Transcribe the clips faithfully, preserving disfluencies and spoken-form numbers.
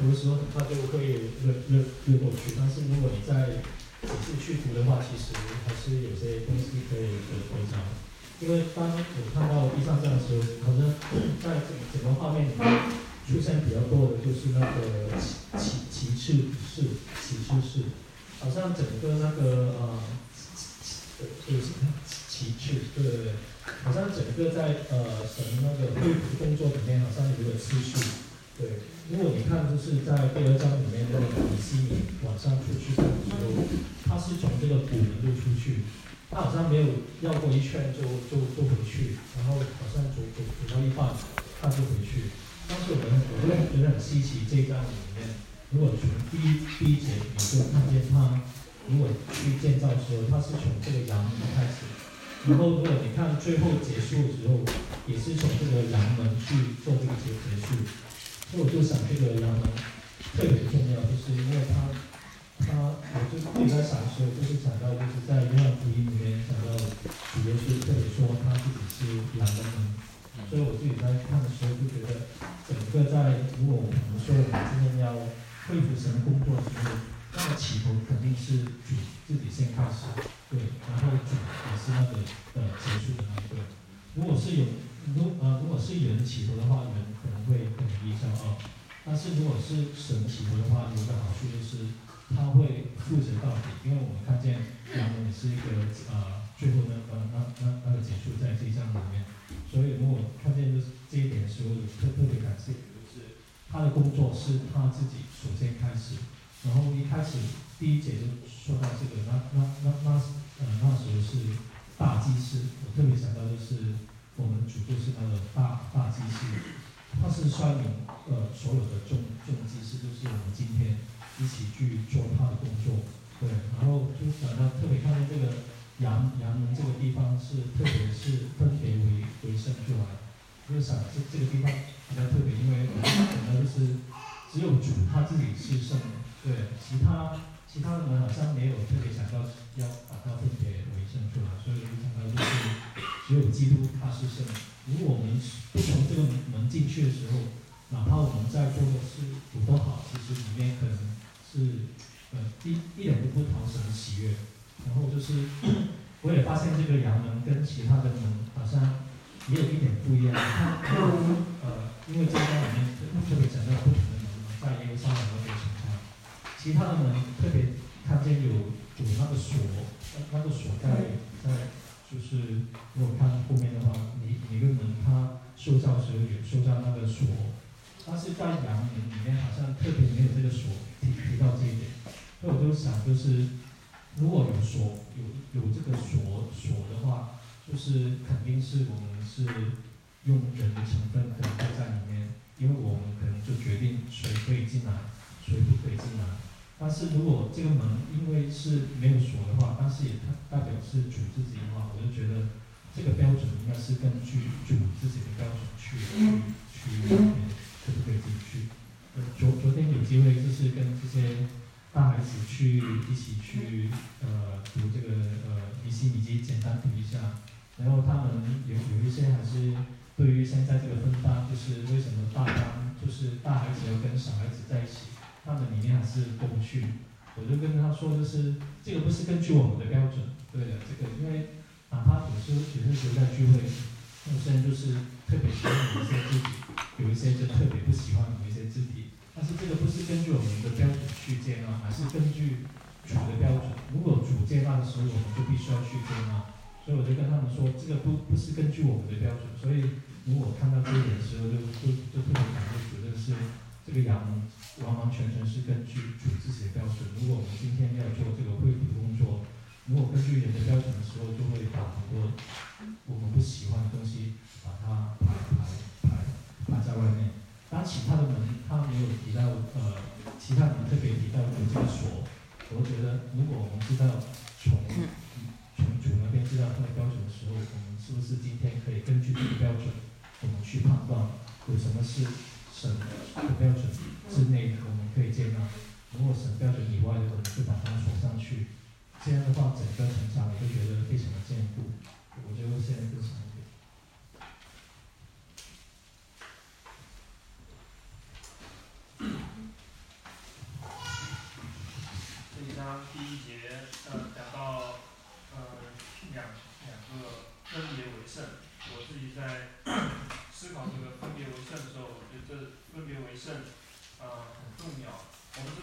读的时候，它就会略略略过去。但是如果你再仔细去读的话，其实还是有些东西可以得得着。因为当我看到第三章的时候，好像在整整个画面里面出现比较多的就是那个旗旗帜式旗帜式，好像整个那个呃呃就是旗帜，对对对，好像整个在呃神那个绘图动作里面好像有个次序，对。如果你看就是在第二章里面那个以西米晚上出去的时候，他是从这个古门路出去。他好像没有绕过一圈就就就回去，然后好像走走走到一半，他就回去。当时我们我就觉得很稀奇，这一章里面，如果从第一第一节你就看见他，如果去建造的时候，他是从这个阳门开始，然后如果你看最后结束的时候，也是从这个阳门去做这个结结束。所以我就想这个阳门特别重要，就是因为他。他，我就自己在想的时候，就是想到，就是在约翰福音里面讲到主耶稣特别说他自己是羊的门，所以我自己在看的时候就觉得，整个在如果我们说我们今天要恢复神的工作的时候，那么起头肯定是主自己先开始，对，然后主也是那个呃结束的那一个。如果是有如呃如果是人起头的话，人可能会很容易骄傲，但是如果是神起头的话，有个好处就是。他会负责到底，因为我们看见羊门也是一个呃最后那呃那那那个结束在这一章里面，所以如果看见就是这一点的时候，也特特别感谢，就是他的工作是他自己首先开始，然后一开始第一节就说到这个，那那那那呃那时候是大祭司，我特别想到就是我们主就是那个大大祭司，他是率领呃所有的众众祭司，就是我们今天。一起去做他的工作，对，然后就想到特别看见这个阳阳门这个地方是特别是分别为为圣出来，就是想这这个地方比较特别，因为我们讲到就是只有主他自己是圣的，对，其他其他的人好像没有特别想到要把它分别为圣出来，所以我想到就是只有基督他是圣。如果我们不从这个门进去的时候，哪怕我们在做的事有多好，其实里面可能。是，呃，一一点都不讨神的喜悦。然后就是，我也发现这个阳门跟其他的门好像也有一点不一样。呃，因为这章里面特别讲到不同的门嘛，在耶路撒冷那边情况，其他的门特别看见有有那个锁，那个锁在在，就是如果看后面的话，每每个门它塑造时候有塑造那个锁。但是在阳门里面好像特别没有这个锁提提到这一点，所以我就想，就是如果有锁有有这个锁锁的话，就是肯定是我们是用人的成分可能会在里面，因为我们可能就决定谁可以进来，谁不可以进来。但是如果这个门因为是没有锁的话，但是也代表是主自己的话，我就觉得这个标准应该是根据主自己的标准去去去。可不可以进去？呃，昨昨天有机会就是跟这些大孩子去一起去呃读这个呃以西米记，简单读一下。然后他们有有一些还是对于现在这个分担，就是为什么大班就是大孩子要跟小孩子在一起，他们里面还是过不去。我就跟他说，就是这个不是根据我们的标准，对的，这个因为哪怕有时候有些时候在聚会，有些人就是特别喜欢有一些肢体。有一些就特别不喜欢某一些肢体，但是这个不是根据我们的标准去接纳，而是根据主的标准。如果主接纳的时候，我们就必须要去接纳。所以我就跟他们说，这个不不是根据我们的标准。所以如果看到这一点的时候，就就就特别感觉主的是这个羊完完全全是根据主自己的标准。如果我们今天要做这个恢复工作，如果根据人的标准的时候，就会把很多我们不喜欢的东西把它排排排。排在外面，当其他的门他没有提到，呃，其他人特别提到有这个锁，我觉得如果我们知道从从主那边知道他的标准的时候，我们是不是今天可以根据这个标准，我们去判断有什么是神的标准之内的，我们可以接纳；如果神标准以外的，我们就把它锁上去。这样的话，整个成长我就觉得非常的坚固。我就现在分享一点。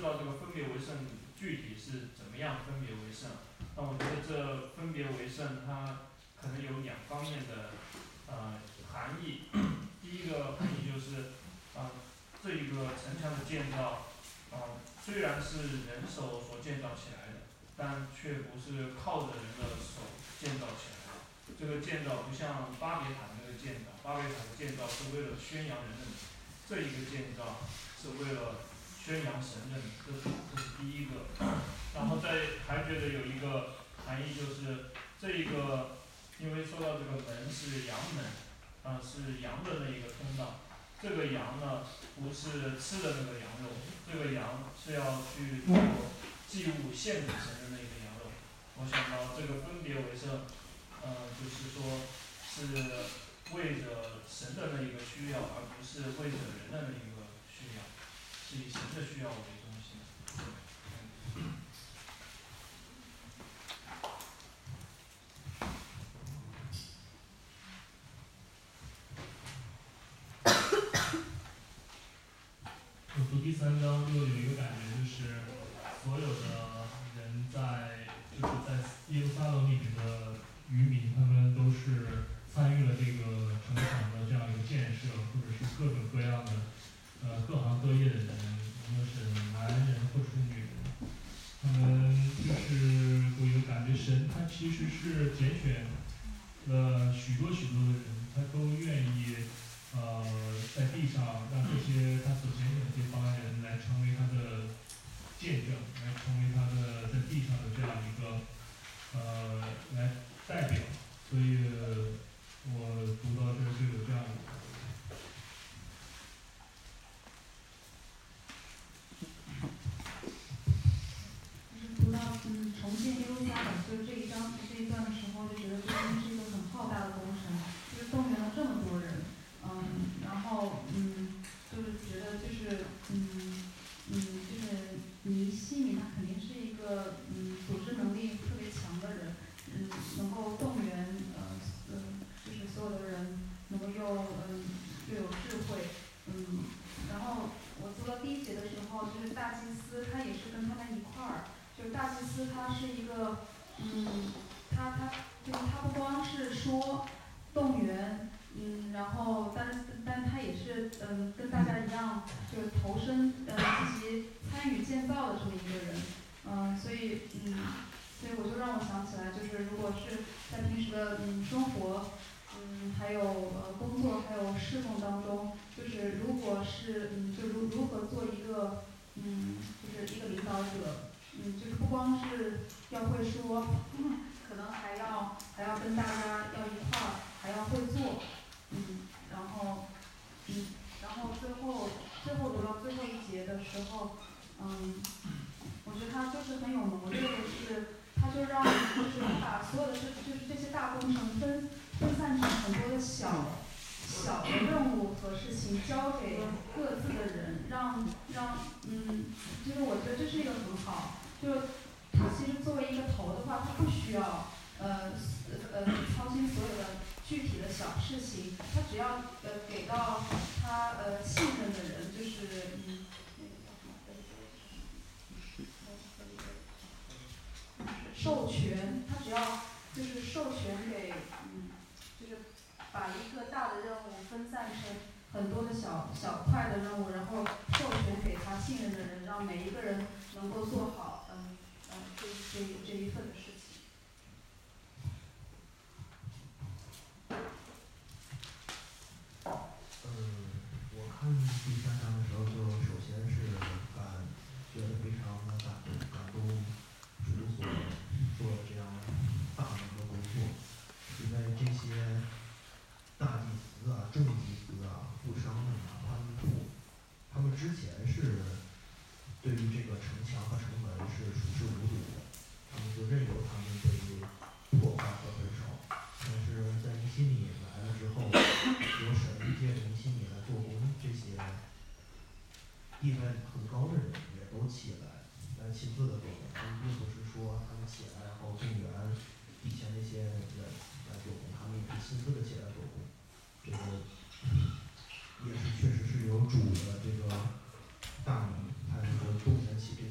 道这个分别为圣具体是怎么样分别为圣。那我觉得这分别为圣，它可能有两方面的呃含义。第一个含义就是，啊、呃，这一个城墙的建造，啊、呃，虽然是人手所建造起来的，但却不是靠着人的手建造起来的。这个建造不像巴别塔那个建造，巴别塔的建造是为了宣扬人的名，这一个建造是为了宣扬神的名，这是这是第一个。然后再还觉得有一个含义就是这一个，因为说到这个门是羊门，啊、呃、是羊的那一个通道，这个羊呢不是吃的那个羊肉，这个羊是要去做祭物献给神的那个羊肉。我想到这个分别为圣，呃，就是说是为着神的那一个需要，而不是为着人的那一个需要，是以神的需要为中心。嗯我读第三章就有一个感觉，就是所有的人在就是在耶路撒冷里面的渔民，他们都是参与了这个城墙的这样一个建设，或者是各种各样的呃各行各业的人，无论是男人或者是女人，他们就是我有感觉神他其实是拣选了许多许多的人，他都愿意。呃，在地上让这些他所拣选的这帮人来成为他的见证，来成为他的在地上的这样一个呃来代表，所以我读到这就有这样的感觉。 就是读到嗯重建耶路撒冷，就是这一章这一段的时候，就觉得这真是一个很浩大的工程，就是动员了这么多人。嗯，然后嗯，就是觉得就是嗯嗯，就是尼希米他肯定是一个嗯组织能力特别强的人，嗯，能够动员呃呃，就是所有的人能够又嗯又有智慧，嗯，然后我读到第一节的时候，就是大祭司他也是跟他们一块儿，就是大祭司他是一个嗯，他他就是他不光是说动员。嗯，然后，但是，但他也是，嗯，跟大家一样，就是投身，呃，积极参与建造的这么一个人，嗯，所以，嗯，所以我就让我想起来，就是如果是在平时的嗯生活，嗯，还有呃工作，还有侍奉当中，就是如果是，嗯，就如如何做一个，嗯，就是一个领导者，嗯，就是不光是要会说，嗯，可能还要还要跟大家要一块儿，还要会做。嗯，然后，嗯，然后最后最后读到最后一节的时候，嗯，我觉得他就是很有谋略的是，他就让就是把所有的这就是这些大工程分分散成很多的小小的任务和事情交给各自的人，让让嗯，就是我觉得这是一个很好，就他其实作为一个头的话，他不需要呃呃操心所有的。具体的小事情，他只要呃给到他呃信任的人，就是嗯那个叫什么授权，他只要就是授权给嗯，就是把一个大的任务分散成很多的小小块的任务，然后授权给他信任的人，让每一个人能够做好嗯嗯这这这一份的事情。 嗯，我看第三章的时候，就首先是感觉得非常的感动，感动主所做的这样大的一个工作，因为这些大祭司啊、众祭司啊、富商们啊，他们不，他们之前是对于这个城墙和城门是熟视无睹的，他们就任由他们被破坏和焚烧。但是在尼希米来了之后，由神借着尼希米来做工，这些地位很高的人也都起来，来亲自的做工。他们并不是说他们起来然后动员底下那些人来做工，他们也是亲自的起来做工。这个也是确实是有主的这个大名，才能够动员起这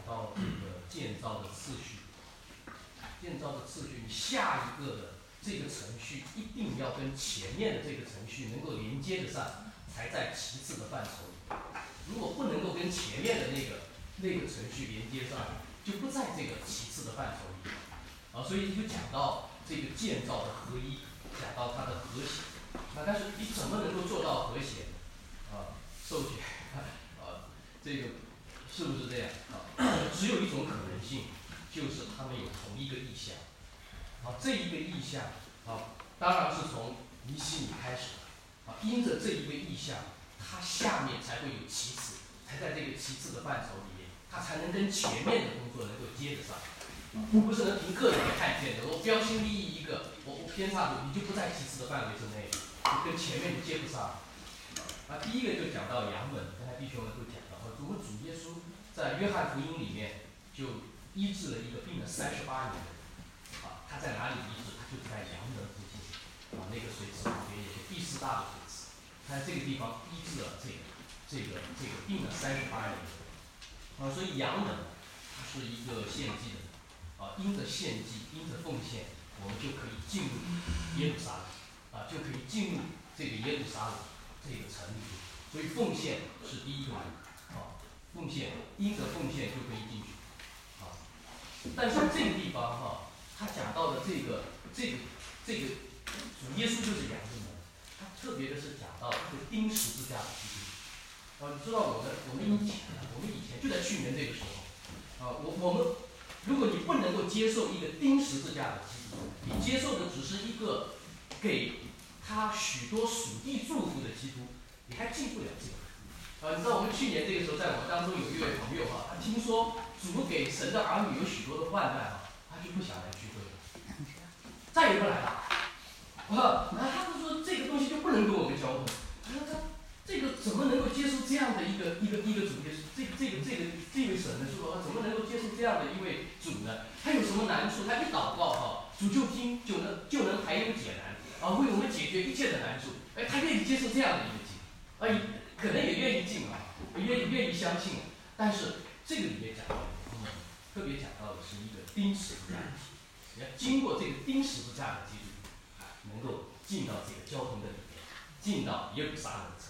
到这个建造的次序。建造的次序，你下一个的这个程序一定要跟前面的这个程序能够连接得上，才在其次的范畴里。如果不能够跟前面的那个那个程序连接上，就不在这个其次的范畴里。啊，所以就讲到这个建造的合一，讲到它的和谐。那但是你怎么能够做到和谐呢？啊，授权啊，这个是不是这样啊？只有一种可能性，就是他们有同一个意向。啊，这一个意向啊，当然是从尼希米开始的。啊，因着这一个意向，它下面才会有其次，才在这个其次的范畴里面，它才能跟前面的工作能够接得上。不是能凭个人的看见的，我标新立异一个，我我偏差的，你就不在其次的范围之内，你跟前面就接不上。啊，第一个就讲到阳门，刚才弟兄们都讲到，我们主耶稣在约翰福音里面就医治了一个病了三十八年的人，啊，他在哪里医治？他就是在阳门附近，啊，那个水池旁边有个第四大的水池，他在这个地方医治了这个这个这个病了三十八年的人，啊，所以阳门它是一个献祭的。啊，因着献祭，因着奉献，我们就可以进入耶路撒冷，啊，就可以进入这个耶路撒冷这个城里。所以奉献是第一个门，啊，奉献因着奉献就可以进去，啊。但是这个地方哈、啊，他讲到的这个这个这个主耶稣就是阳门，他特别的是讲到这个钉十字架的基督。啊，你知道我们我们以前我们以前就在去年这个时候，啊，我我们。如果你不能够接受一个钉十字架的基督，你接受的只是一个给他许多属地祝福的基督，你还进不了这个。啊，你知道我们去年这个时候，在我们当中有一位朋友啊，他听说主给神的儿女有许多的患难啊，他就不想来聚会了，再也不来了。啊，他就说这个东西就不能跟我们交通。他说他这个怎么能够接受这样的一个一个一个主耶稣？这个这个这个这位神呢，说怎么能够接受这样的一位主呢？他有什么难处？他一祷告哈、啊，主就听，就能就能排忧解难啊，为我们解决一切的难处。哎，他愿意接受这样的一个经，啊，可能也愿意进啊，也愿意愿意相信。但是这个里面讲到的，嗯，特别讲到的是一个钉十字架的基督，你要经过这个钉十字架的基督，啊，能够进到这个交通的里面，进到耶路撒冷的城。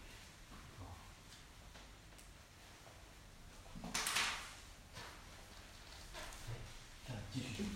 继续。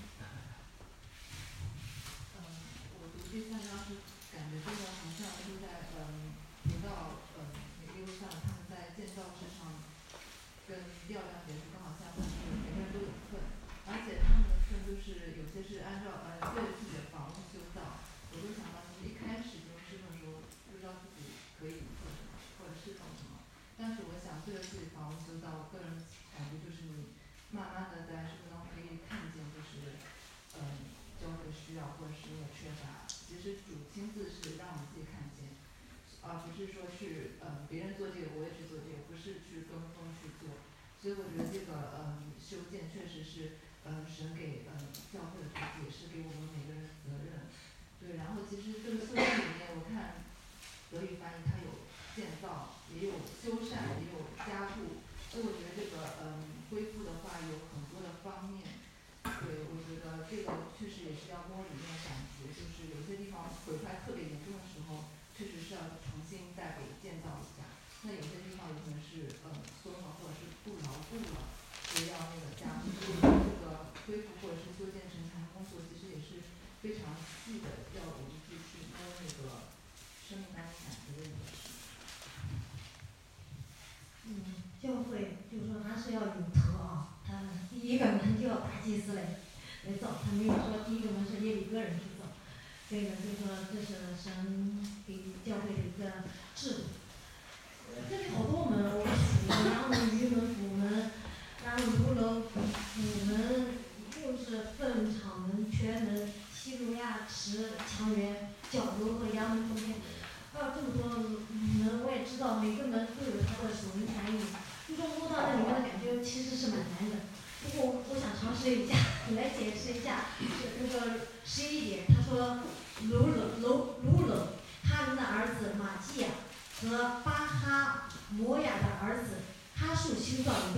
嗯，我读第三章是感觉这个好像是在嗯提到嗯耶路撒冷他们在建造之上跟第二章结束，刚好相反，就是每个人都有份，而且他们的份就是有些是按照呃对自己的房屋修造。我就想到其实一开始就是那时候不知道自己可以做什么或者是做什么，但是我想对着自己房屋修造，我个人感觉就是你慢慢的在生活中可以看见，就是嗯教会需要或者是因为缺乏，其实主亲自是让我们自己看见，而不是说去嗯别人做这个我也去做这个，不是去跟风去做。所以我觉得这个嗯修建确实是嗯神给嗯教会的主，也是给我们每个人的责任。对，然后其实这个修建里面，我看德语翻译它有建造，也有修缮，也有加固。所以我觉得这个嗯恢复的话有很多的方面，对，我觉得这个确实也是要摸里面的感觉，就是有些地方毁坏特别严重的时候，确实是要重新再给建造一下。那有些地方有可能是嗯松了或者是不牢固了，所以要那个加固。所以这个恢复或者是修建城墙工作，其实也是非常细的，要我们去去摸那个生命当中感觉的一个事。 嗯，教会就是说还是要有头啊，他第一个门就要大祭司来来造，他没有说第一个门是耶利哥人去造，这个就是说这是神给教会的一个制度。呃，这里好多门，我数阳门、鱼门、府门，然后炉楼、府门，就是粪场门、泉门、西路亚池、墙垣、角楼和阳门中间。还有这么多门，我也知道每个门都有它的属灵含义。就说摸到那里面的感觉其实是蛮难的。不过我我想尝试一下，来解释一下。那个十一节，他说卢冷卢卢冷，他们的儿子马基亚和巴哈摩亚的儿子哈树修造一段，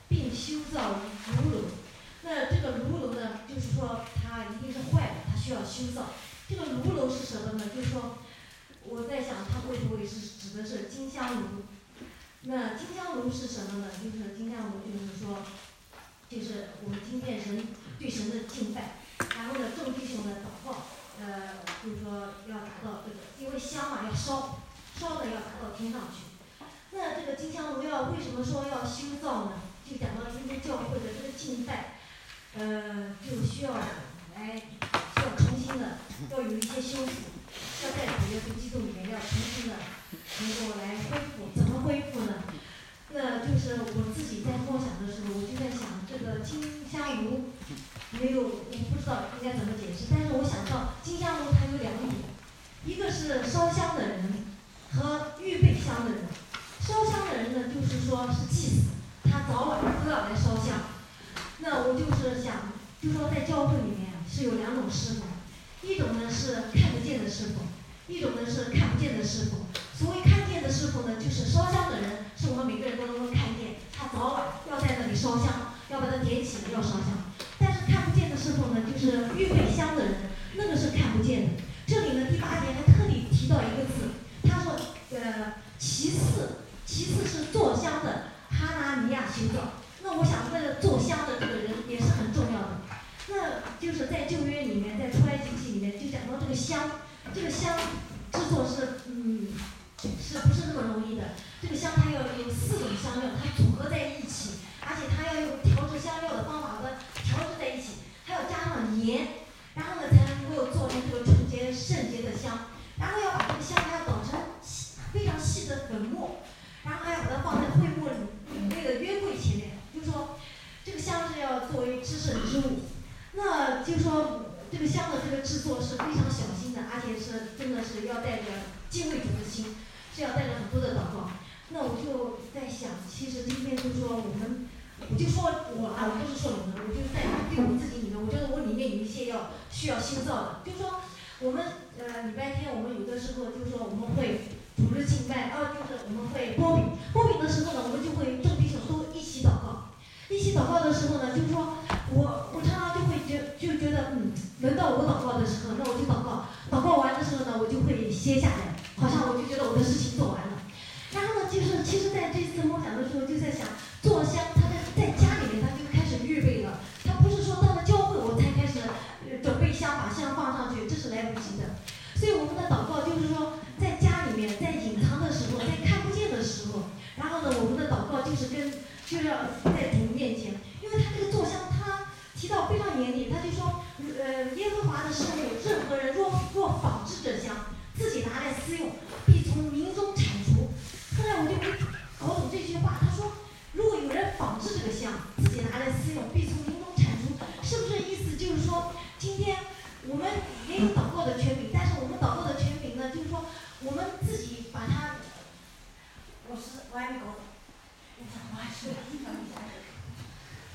并修造炉楼。那这个炉楼呢，就是说它一定是坏的，它需要修造。这个炉楼是什么呢？就是说，我在想它会不会是指的是金香炉？那金香炉是什么呢？就是金香炉，就是说，就是我们今天人对神的敬拜，然后呢，众弟兄的祷告，呃，就是说要达到这个，因为香嘛要烧，烧的要达到天上去。那这个金香炉要为什么说要修造呢？就讲到今天教会的这个敬拜，呃，就需要来需要重新的，要有一些修复，要在主耶稣基督里面要重新的能够来恢复。怎么恢复呢？那就是我自己在默想的时候，我就在想这个金香炉没有，我不知道应该怎么解释，但是我想到金香炉它有两点，一个是烧香的人和预备香的人。烧香的人呢，就是说是祭司，他早晚都要来烧香。那我就是想，就说在教会里面是有两种师傅，一种呢是看不见的师傅，一种呢是看不见的师傅。所谓看见的师傅呢，就是烧香的人，是我们每个人都能够看见，他早晚要在那里烧香，要把它点起来要烧香。但是看不见的师傅呢，就是预备香的人，那个是看不见的。这里呢第八节还特地提到一个字，他说，呃，其次。其次是做香的哈拿尼亚修造，那我想这个做香的这个人也是很重要的。那就是在旧约里面，在出埃及记里面就讲到这个香，这个香制作是嗯是不是那么容易的？这个香它要有四种香料，它组合在一起，而且它要用调制香料的方法和调制在一起，还要加上盐，然后呢才能够做成这个纯洁圣洁的香，然后要把这个香还要捣成非常细的粉末。然后还要把它放在会幕里那个约柜前面，就是说这个香是要作为至圣之物。那就是说这个香的这个制作是非常小心的，而且是真的是要带着敬畏主的心，是要带着很多的祷告。那我就在想，其实今天就是说我们，我就说我啊，我不是说你们，我就在对我自己里面，我觉得我里面有一些要需要修造的，就是说我们呃礼拜天我们有的时候就是说我们会。主日敬拜，啊，就是我们会拨饼，拨饼的时候呢，我们就会众弟兄都一起祷告，一起祷告的时候呢，就是说我我常常就会觉就觉得，嗯，轮到我祷告的时候，那我就祷告，祷告完的时候呢，我就会歇下来，好像我就觉得我的事情做完了。然后呢，就是其实在这次梦想的时候，就在想，做香，他在在家里面他就开始预备了，他不是说到了教会我才开始准备香，把香放上去，这是来不及的。所以我们的祷告就是说，在家里面，在隐藏的时候，在看不见的时候，然后呢，我们的祷告就是跟就是要在主面前，因为他这个做香，他提到非常严厉，他就说，呃，耶和华的圣物，任何人若若仿制这香，自己拿来私用，必从民中铲除。后来我就没搞懂这句话，他说，如果有人仿制这个香，自己拿来私用，必从民中铲除，是不是意思就是说，今天我们也有祷告的权柄，但是我们祷告的权柄呢，就是说我们自己把它，我是我还没搞懂，我还是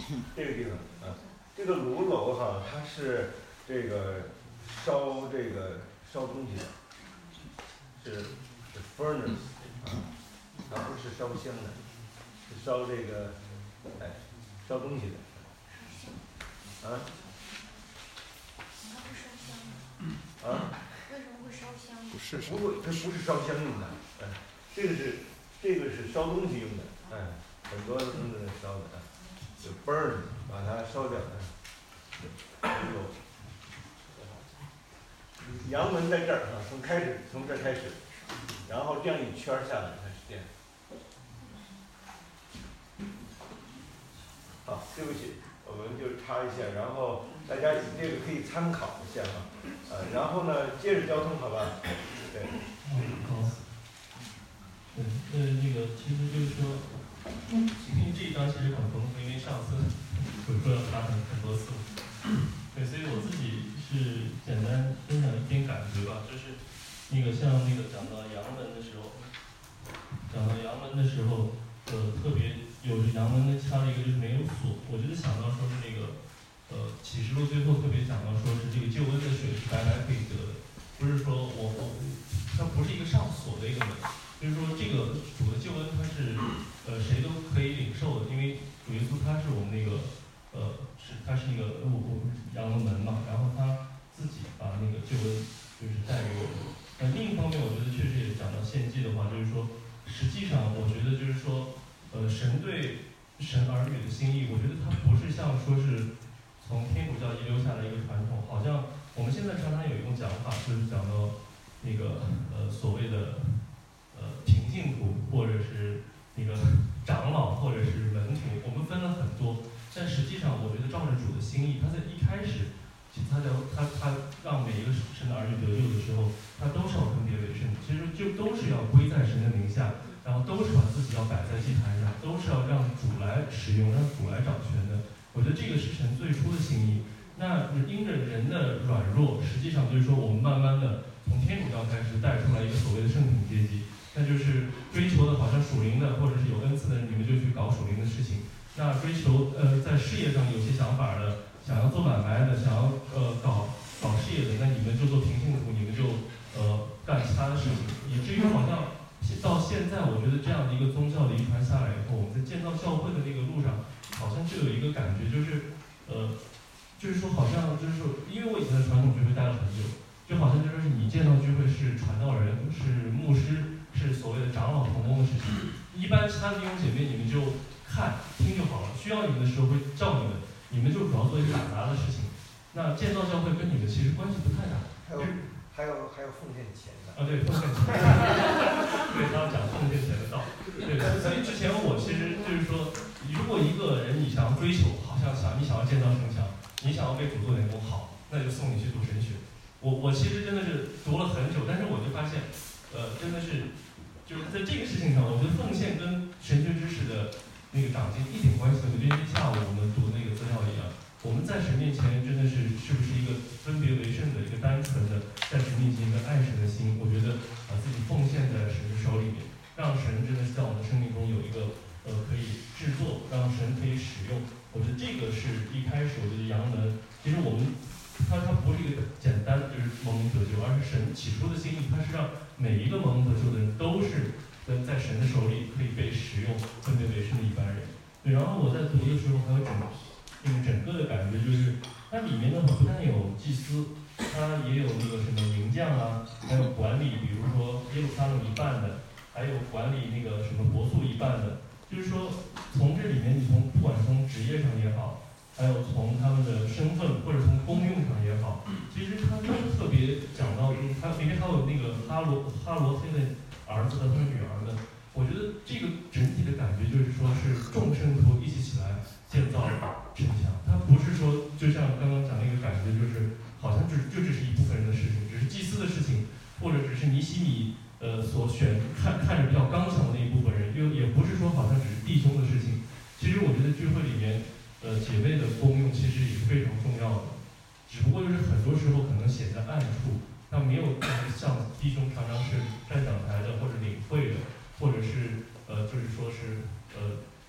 这个地方啊，这个炉楼哈，它是这个烧这个烧东西的，是是 furnace 啊，它不是烧香的，是烧这个哎烧东西的。啊？啊？ 为什么会烧香？ 不是，不会，它不是烧香用的，哎，这个是这个是烧东西用的，哎，很多东西在烧的，啊，就 burn 把它烧掉，哎，有阳门在这儿啊，从开始从这儿开始，然后这样一圈下来，它是这样。好，对不起，我们就插一下，然后大家这个可以参考一下啊，呃，然后呢，接着交通，好吧？对。 嗯，好。对，呃，那个其实就是说，因为这一章其实很丰富，因为上次我说要谈很很多次，对，所以我自己是简单分享一点感觉吧，就是那个像那个讲到阳文的时候，讲到阳文的时候，呃，特别有着阳文的差的一个就是没有锁，我就是想到说是那个，呃，启示录最后特别讲到说是这个救恩的水是白白可以得的，不是说我我它不是一个上锁的一个门。就是说，这个主的救恩它是，呃，谁都可以领受的，因为主耶稣他是我们那个，呃，是他是那个我我阳的门嘛，然后他自己把那个救恩就是带给我们。那另一方面，我觉得确实也讲到献祭的话，就是说，实际上我觉得就是说，呃，神对神儿女的心意，我觉得它不是像说是从天主教遗留下来一个传统，好像我们现在常常有一种讲法，就是讲到那个呃所谓的。呃，平信徒或者是那个长老或者是门徒，我们分了很多，但实际上我觉得照着主的心意，他在一开始，他在他他让每一个神的儿女得救的时候，他都是要分别为圣，其实就都是要归在神的名下，然后都是把自己要摆在祭坛上，都是要让主来使用，让主来掌权的。我觉得这个是神最初的心意。那因着人的软弱，实际上就是说我们慢慢的从天主教开始带出来一个所谓的圣品阶级。那就是追求的好像属灵的，或者是有恩赐的，你们就去搞属灵的事情。那追求呃在事业上有些想法的，想要做买卖的，想要呃搞搞事业的，那你们就做平信徒，你们就呃干其他的事情。以至于好像到现在，我觉得这样的一个宗教的遗传下来以后，我们在建造教会的那个路上，好像就有一个感觉，就是呃，就是说好像就是说，因为我以前的传统聚会待了很久，就好像就说是你建造聚会是传道人，是牧师。是所谓的长老同工的事情，一般其他的弟兄姐妹你们就看听就好了，需要你们的时候会叫你们，你们就主要做一些打杂的事情。那建造教会跟你们其实关系不太大。 还有还有还有奉献钱的。 啊，对，奉献钱。对，他讲奉献钱的道。对，所以之前我其实就是说，如果一个人你想要追求，好像想你想要建造城墙，你想要为主做点工好，那就送你去读神学。我我其实真的是读了很久，但是我就发现。呃，真的是，就是在这个事情上，我觉得奉献跟神学知识的那个长进一点关系都没有。就像下午我们读那个资料一样，我们在神面前真的是是不是一个分别为圣的一个单纯的在神面前一个爱神的心？我觉得把自己奉献在神的手里面，让神真的是在我们的生命中有一个呃可以制作，让神可以使用。我觉得这个是一开始我觉得阳门，其实我们。它它不是一个简单就是蒙得救，而是神起初的心意，它是让每一个蒙得救的人都是在在神的手里可以被使用，分别为圣的一般人。对，然后我在读的时候还有整那个整个的感觉就是，它里面呢不但有祭司，它也有那个什么营将啊，还有管理，比如说耶路撒冷一半的，还有管理那个什么国宿一半的，就是说从这里面你从不管从职业上也好。还有从他们的身份或者从功用上也好，其实他都特别讲到，就是他里面还有那个哈罗哈罗天的儿子的和女儿的，我觉得这个整体的感觉就是说是众圣徒一起起来建造城墙，它不是说就像刚刚讲那个感觉，就是好像只就只是一部分人的事情，只是祭司的事情，或者只是尼西米呃所选看看着比较刚强的那一部分人，又也不是说好像只是弟兄的事情。其实我觉得聚会里面。呃，姐妹的功用其实也是非常重要的，只不过就是很多时候可能显在暗处，他没有像弟兄常常是站讲台的或者领会的，或者是呃就是说是呃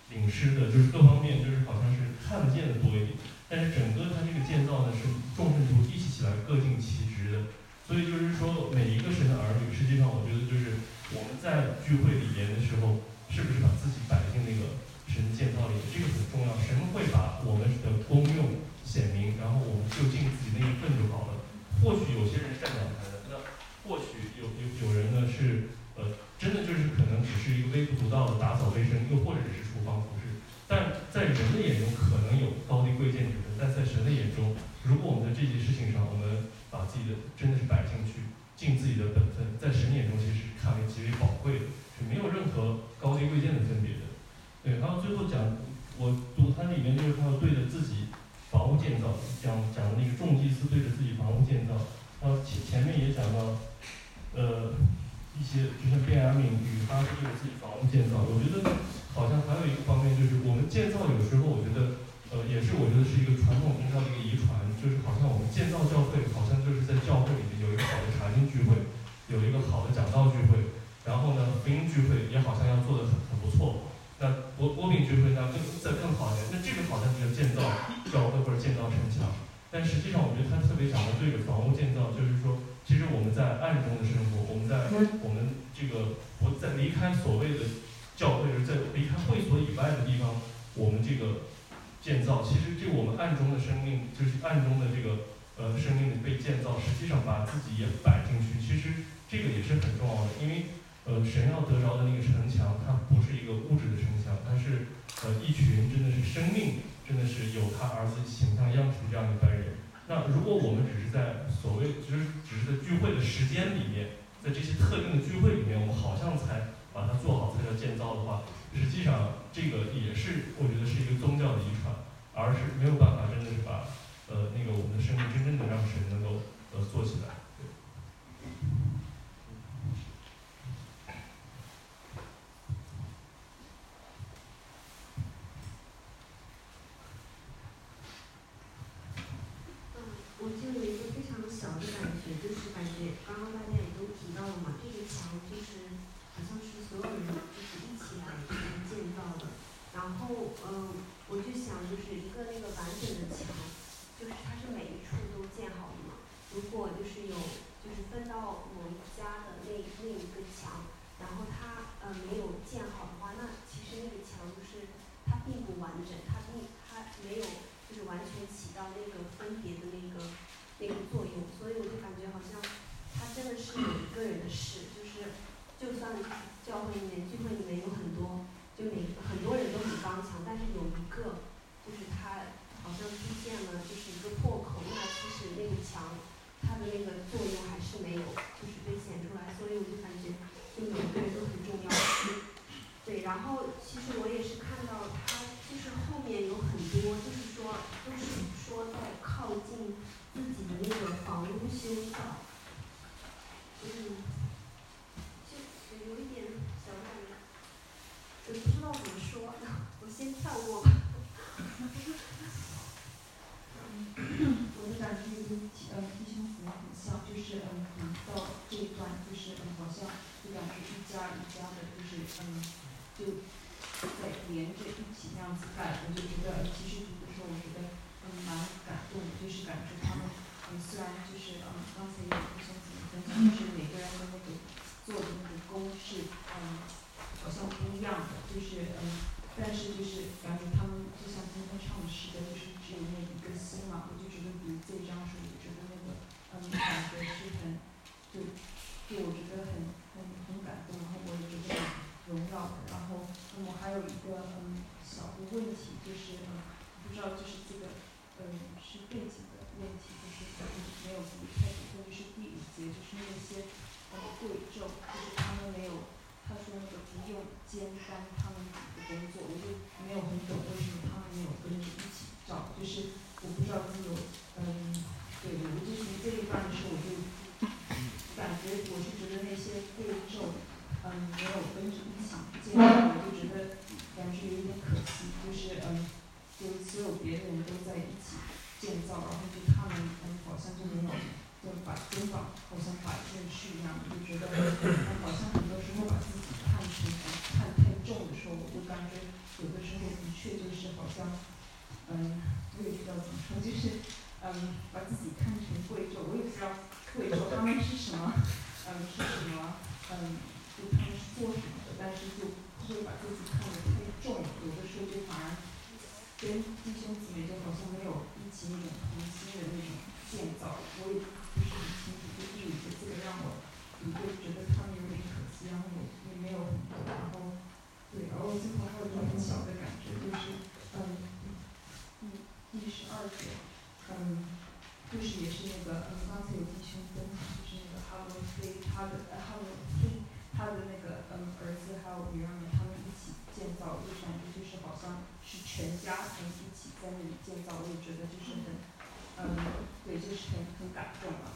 领师的，就是各方面就是好像是看得见的多一点。但是整个它这个建造呢是众圣徒一起起来各尽其职的。所以就是说每一个神的儿女，实际上我觉得就是我们在聚会里面的时候，是不是把自己摆进那个神建造里，这个很重要。神会把我们的功用显明，然后我们就尽自己那一份就好了。或许有些人是站讲台的，那或许有有有人呢是呃真的就是可能只是一个微不足道的打扫卫生，又或者只是厨房服饰。但在人的眼中可能有高低贵贱之分，但在神的眼中，如果我们在这些事情上，我们把自己的真的是摆进去，尽自己的本分，在神眼中其实是看为极为宝贵的，是没有任何高低贵贱的分别的。对，然后最后讲，我读它里面就是他要对着自己房屋建造，讲讲的那个众祭司对着自己房屋建造，然后前前面也讲到，呃，一些就像便雅悯与哈对着自己房屋建造，我觉得好像还有一个方面就是我们建造有时候我觉得。呃，也是我觉得是一个传统宗教的一个遗传，就是好像我们建造教会，好像就是在教会里面有一个好的查经聚会，有一个好的讲道聚会，然后呢，福音聚会也好像要做得很很不错。那国国民聚会呢，更再更好一点，那这个好像就是建造教会或者建造城墙。但实际上，我觉得他特别讲的对着房屋建造，就是说，其实我们在暗中的生活，我们在我们这个不在离开所谓的教会，就是在离开会所以外的地方，我们这个。建造其实这我们暗中的生命，就是暗中的这个呃生命的被建造，实际上把自己也摆进去，其实这个也是很重要的，因为呃神要得着的那个城墙，它不是一个物质的城墙，它是呃一群真的是生命，真的是有他儿子形象样式这样一班人。那如果我们只是在所谓就是只是在聚会的时间里面，在这些特定的聚会里面，我们好像才把它做好才叫建造的话。实际上，这个也是我觉得是一个宗教的遗传，而是没有办法真的是把呃那个我们的生命真正的让神能够呃做起来。对。 嗯，我就有一个非常小的感觉，就是感觉刚刚大家也都提到了嘛，这个墙就是好像是所有人就是一起来建造的。然后，嗯，我就想，就是一个那个完整的墙，就是它是每一处都建好的嘛。如果就是有，就是分到某一家的那那一个墙，然后它呃没有建好的话，那其实那个墙就是它并不完整，它并它没有就是完全起到那个分别的那个那个作用。所以我就感觉好像它真的是每一个人的事，就是就算教会里面聚会里面有很多。就每很多人都很刚强，但是有一个就是他好像出现了就是一个破口，那其实那个墙它的那个作用还是没有就是被显出来，所以我就感觉就每个人都很重要。对，然后其实我也是看到他就是后面有很多就是说都是说在靠近自己的那个房屋修造，嗯，就有一点小感觉。我不知道怎么说，我先跳过吧。 我的感觉跟呃弟兄姊妹很像，就是嗯读到这一段，就是嗯好像就感觉一家一家的，就是嗯就在连着一起那样子干，我就觉得其实读的时候，我觉得嗯蛮感动的，就是感觉他们嗯虽然就是嗯刚才有弟兄姊妹分享，就是每个人的那个做的那个工是嗯。好像不一样的，就是嗯，但是就是感觉他们就像今天唱的诗的，就是只有那一个心嘛，我就觉得读这一章时候，我觉得那个嗯感觉是很，就就我觉得很很很感动，然后我也觉得很荣耀的。然后那么还有一个嗯小的问题，就是嗯不知道就是这个嗯是背景的问题，就是没有读太多，就是第五节，就是那些呃贵胄，就是他们没有。他说那个不用兼担他们的工作，我就没有很懂为什么他们没有跟着一起照，就是我不知道自由，嗯，对，我就从这一段的时候我就感觉我是觉得那些贵胄，嗯，没有跟着一起建造，我就觉得感觉有一点可惜，就是嗯，就所有别的人都在一起建造，然后就他们嗯好像就没有。就把肩膀好像摆进去一样，就觉得好像很多时候把自己看成看太重的时候，我就感觉有的时候确就是好像，嗯，我也不知道怎么说，就是嗯，把自己看成贵胄，我也不知道贵胄他们是什么，嗯，是什么，嗯，就他们是做什么的，但是就会把自己看得太重，有的时候就反而跟弟兄姊妹就好像没有一起那种同心的那种建造，我也不是很清楚，就是有些这个让我。你会觉得他们有点可惜，然后也也没有很多，然后对，然后最后还有一个很小的感觉，就是嗯，第第十二节，嗯，就是也是那个嗯，刚才有弟兄分享，就是那个哈罗菲他的呃哈罗菲他的那个嗯儿子还有女儿们他们一起建造，就感觉就是好像是全家人一起在那里建造，我也觉得就是很嗯，对，就是很很感动吧。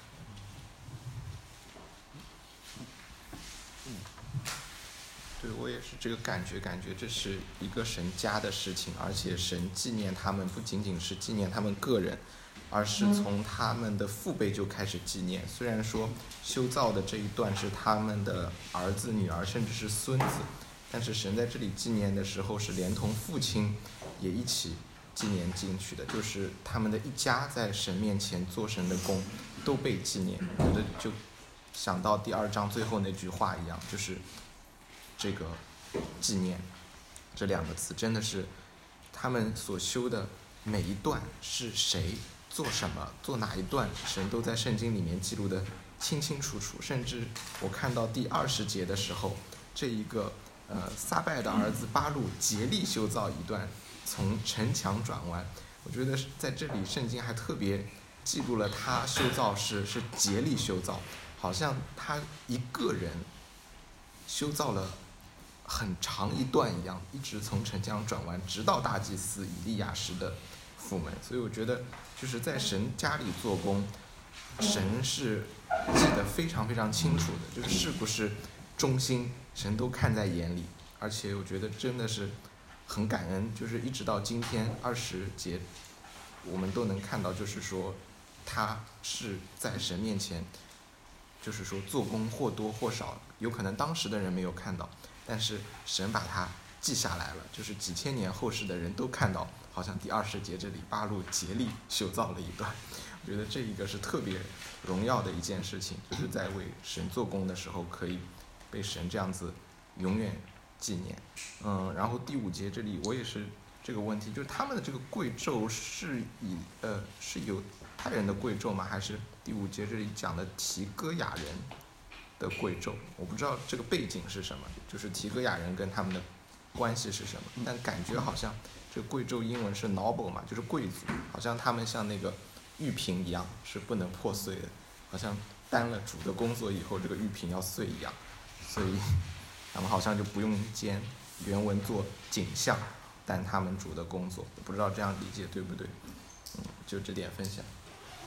对，我也是这个感觉，感觉这是一个神家的事情，而且神纪念他们不仅仅是纪念他们个人，而是从他们的父辈就开始纪念。虽然说修造的这一段是他们的儿子、女儿，甚至是孙子，但是神在这里纪念的时候是连同父亲也一起纪念进去的，就是他们的一家在神面前做神的工都被纪念。我的就想到第二章最后那句话一样，就是这个纪念这两个字真的是他们所修的每一段是谁做什么做哪一段，神都在圣经里面记录的清清楚楚。甚至我看到第二十节的时候，这一个呃撒拜的儿子巴路竭力修造一段从城墙转弯，我觉得在这里圣经还特别记录了他修造是是竭力修造，好像他一个人修造了很长一段一样，一直从城墙转弯，直到大祭司以利亚时的府门。所以我觉得就是在神家里做工，神是记得非常非常清楚的，就是是不是忠心，神都看在眼里。而且我觉得真的是很感恩，就是一直到今天二十节，我们都能看到，就是说他是在神面前，就是说做工或多或少，有可能当时的人没有看到，但是神把它记下来了，就是几千年后世的人都看到，好像第二十节这里巴路竭力修造了一段。我觉得这一个是特别荣耀的一件事情，就是在为神做工的时候可以被神这样子永远纪念。嗯，然后第五节这里我也是这个问题，就是他们的这个贵胄是以呃是犹太人的贵胄吗？还是第五节这里讲的提哥亚人的贵胄？我不知道这个背景是什么，就是提哥亚人跟他们的关系是什么，但感觉好像这个贵胄英文是 noble 嘛，就是贵族，好像他们像那个玉瓶一样是不能破碎的，好像担了主的工作以后这个玉瓶要碎一样，所以他们好像就不用兼原文做景象，但他们主的工作，不知道这样理解对不对？嗯，就这点分享。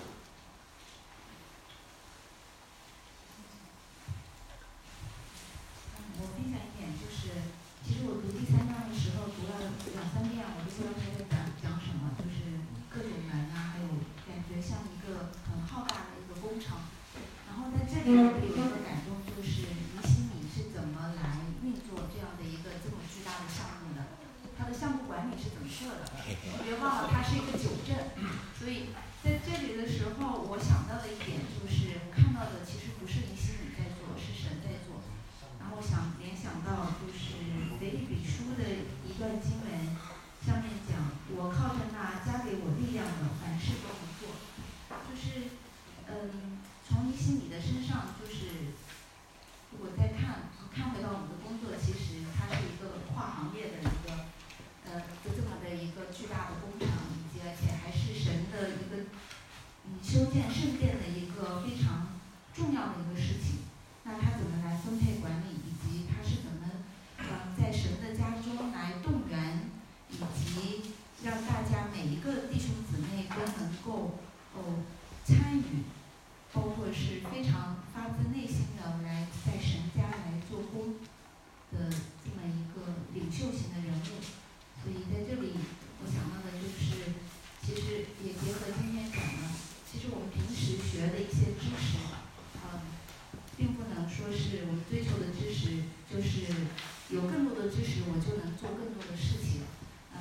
我分享一点，就是其实我读第三章的时候读了两三遍，我都不知道他在讲讲什么，就是各种门啊，还有感觉像一个很浩大的一个工程。然后在这里我有一个感动，就是尼希米是怎么来运作这样的一个这么巨大的项目的，他的项目管理是怎么做的？别忘了它是一个九镇，所以在这里的时候，我想到的一点就是，我看到的其实不是尼希米在做，是神在做。然后想联想到就是腓立比书的一段经文，上面讲我靠着那加给我力量的，凡事都能做。就是嗯，从尼希米的身上，就是如果再看看回到我们的工作，其实它是一个跨行业的一个呃就这么的一个巨大的工程，以及而且还是神的一个嗯修建圣殿的一个非常重要的一个事情。那他怎么来分配管理，以及他是怎么呃在神的家中来动员，以及让大家每一个弟兄姊妹都能够哦参与，包括是非常发自内心的来在神家来做工的这么一个领袖型的人物。所以在这里我想到的就是，其实也结合今天讲的，其实我们平时学的一些知识，嗯。并不能说是我们追求的知识，就是有更多的知识，我就能做更多的事情。嗯，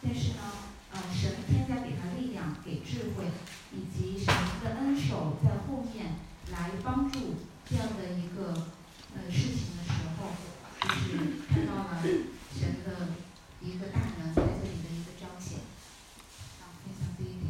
但是呢，呃，神天在给他力量、给智慧，以及神的恩手在后面来帮助这样的一个呃事情的时候，就是看到了神的一个大能在这里的一个彰显。啊，分享这一点。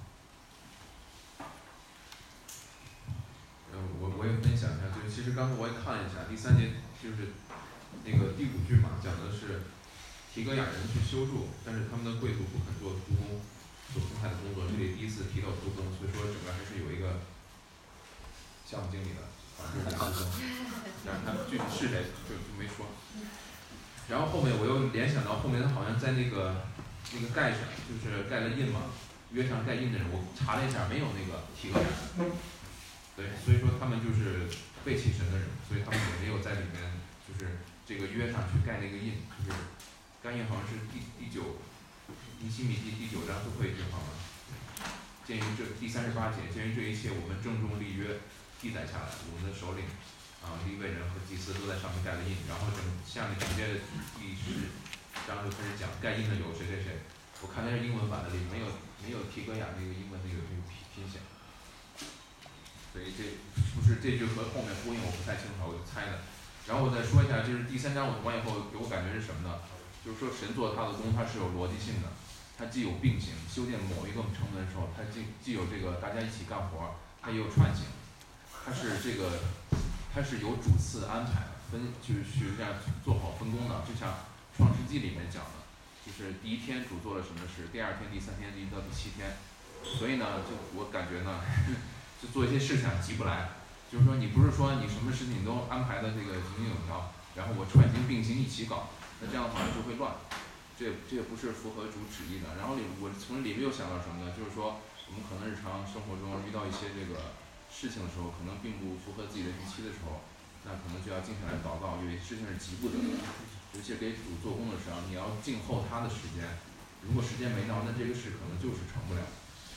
呃，我我也分享一下，就是其实刚才我也看了一下，第三节就是那个第五句嘛，讲的是提格雅人去修筑，但是他们的贵族不肯做助工，做分派的工作。这里第一次提到助工，所以说整个还是有一个项目经理的，反正就是助工，但是他具体是谁就就没说。然后后面我又联想到后面他好像在那个那个盖上，就是盖了印嘛，约上盖印的人，我查了一下，没有那个提格雅人。对，所以说他们就是背弃神的人，所以他们也没有在里面就是这个约上去盖那个印，就是盖印好像是第第九尼希米记第九章都会这好像。鉴于这第三十八节，鉴于这一切，我们郑重立约记载下来，我们的首领啊、利未人和祭司都在上面盖了印，然后整下面紧接着第十章就开始讲盖印的有谁谁谁，我看的是英文版的，里没有没有提格雅那个英文那个那个拼拼写。所以这是不是这句和后面呼应我不太清楚，我就猜的。然后我再说一下，就是第三章我读完以后给我感觉是什么呢？就是说神做他的工，它是有逻辑性的，它既有并行，修建某一个城门的时候，它既既有这个大家一起干活，它也有串行，它是这个它是有主次安排的，分就是去这样做好分工的，就像创世纪里面讲的，就是第一天主做了什么事，第二天、第三天一直到第七天，所以呢，就我感觉呢。就做一些事情急不来，就是说你不是说你什么事情都安排的这个井井有条，然后我串行并行一起搞，那这样的话就会乱，这也这也不是符合主旨意的。然后里我从里面又想到什么呢？就是说我们可能日常生活中遇到一些这个事情的时候，可能并不符合自己的预期的时候，那可能就要静下来祷告，因为事情是急不得的，尤其给主做工的时候，你要静候他的时间，如果时间没到，那这个事可能就是成不了。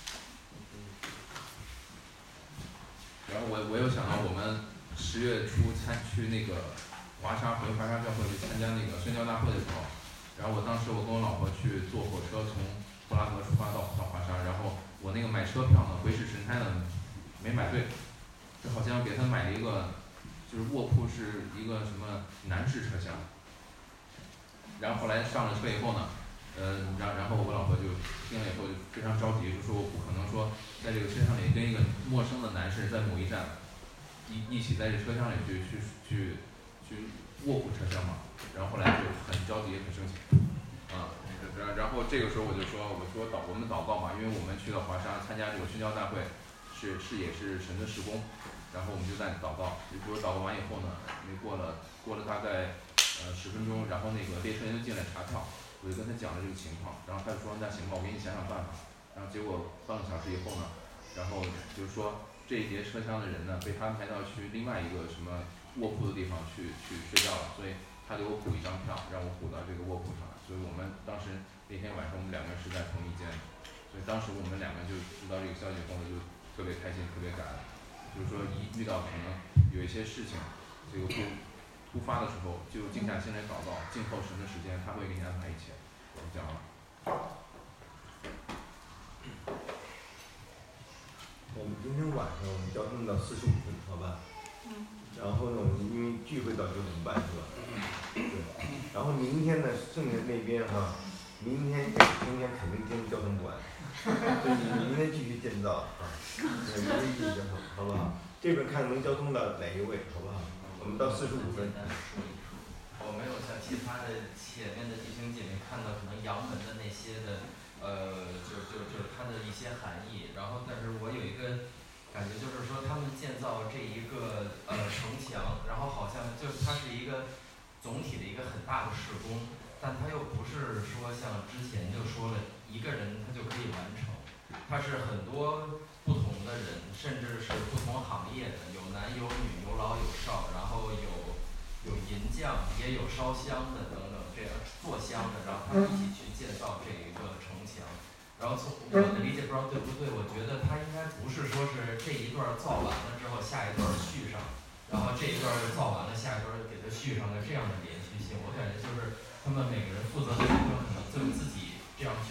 然后我我又想到我们十月初参去那个华沙回华沙教会去参加那个宣教大会的时候，然后我当时我跟我老婆去坐火车从布拉格出发到到华沙，然后我那个买车票呢，回视神差呢没买对，这好像给他买了一个就是卧铺是一个什么男士车厢，然后后来上了车以后呢。嗯，然然后我老婆就听了以后就非常着急，就说我不可能说在这个车厢里跟一个陌生的男士在某一站一一起在这车厢里去去去去卧铺车厢嘛，然后后来就很着急很生气，啊，然然后这个时候我就说我说祷我们祷告嘛，因为我们去到华沙参加这个宣教大会，是是也是神的事工，然后我们就在祷告，结果祷告完以后呢，没过了过了大概呃十分钟，然后那个列车员就进来查票。我就跟他讲了这个情况，然后他就说那行吧，我给你想想办法。然后结果半个小时以后呢，然后就是说这一节车厢的人呢被他安排到去另外一个什么卧铺的地方去去睡觉了，所以他给我补一张票，让我补到这个卧铺上来。所以我们当时那天晚上我们两个人是在同一间，所以当时我们两个就知道这个消息以后呢，就特别开心，特别感恩。就是说一遇到可能有一些事情，这个不。突发的时候，就静下心来祷告，静候神的时间，他会给你安排一切。我讲了。 我们今天晚上我们交通到四十五分，好吧？嗯。然后呢，我们因为聚会到九点半是吧？对。然后明天呢，剩下那边哈，明天今天肯定今天交通不完，所以你明天继续建造啊，明天继续交通，好不好？这边看能交通到哪一位，好不好？我们到四十五分。 我没有像其他的前面的弟兄姐妹看到可能阳门的那些的，呃，就就就它的一些含义。然后，但是我有一个感觉，就是说他们建造这一个呃城墙，然后好像就它是一个总体的一个很大的施工，但它又不是说像之前就说了一个人他就可以完成，它是很多不同的人，甚至是不同行业的，有男有女，有老有少，然后有有银匠，也有烧香的等等，这样做香的，然后他们一起去建造这一个城墙。然后从我的理解不知道对不对，我觉得它应该不是说是这一段造完了之后下一段续上，然后这一段又造完了下一段又给它续上的这样的连续性。我感觉就是他们每个人负责的部分可能就自己这样去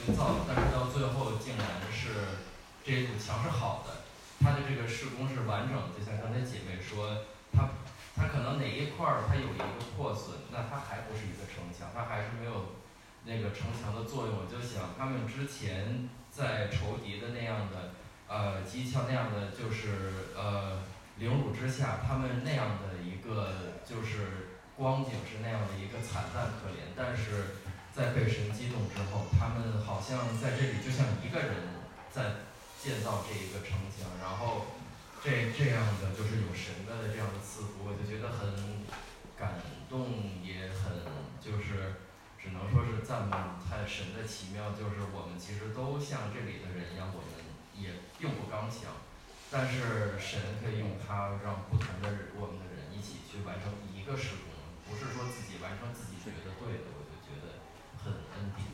建造，但是到最后竟然是这堵墙是好的，它的这个施工是完整的，就像刚才姐妹说，它它可能哪一块儿它有一个破损，那它还不是一个城墙，它还是没有那个城墙的作用。我就想他们之前在仇敌的那样的呃机枪那样的就是呃凌辱之下，他们那样的一个就是光景是那样的一个惨淡可怜，但是在被神激动之后，他们好像在这里就像一个人在建造这一个城墙，然后这这样的就是有神的这样的赐福，我就觉得很感动，也很就是只能说是赞美太神的奇妙，就是我们其实都像这里的人一样，我们也并不刚强，但是神可以用它让不同的人我们的人一起去完成一个施工，不是说自己完成自己觉得对的，我就觉得很恩典。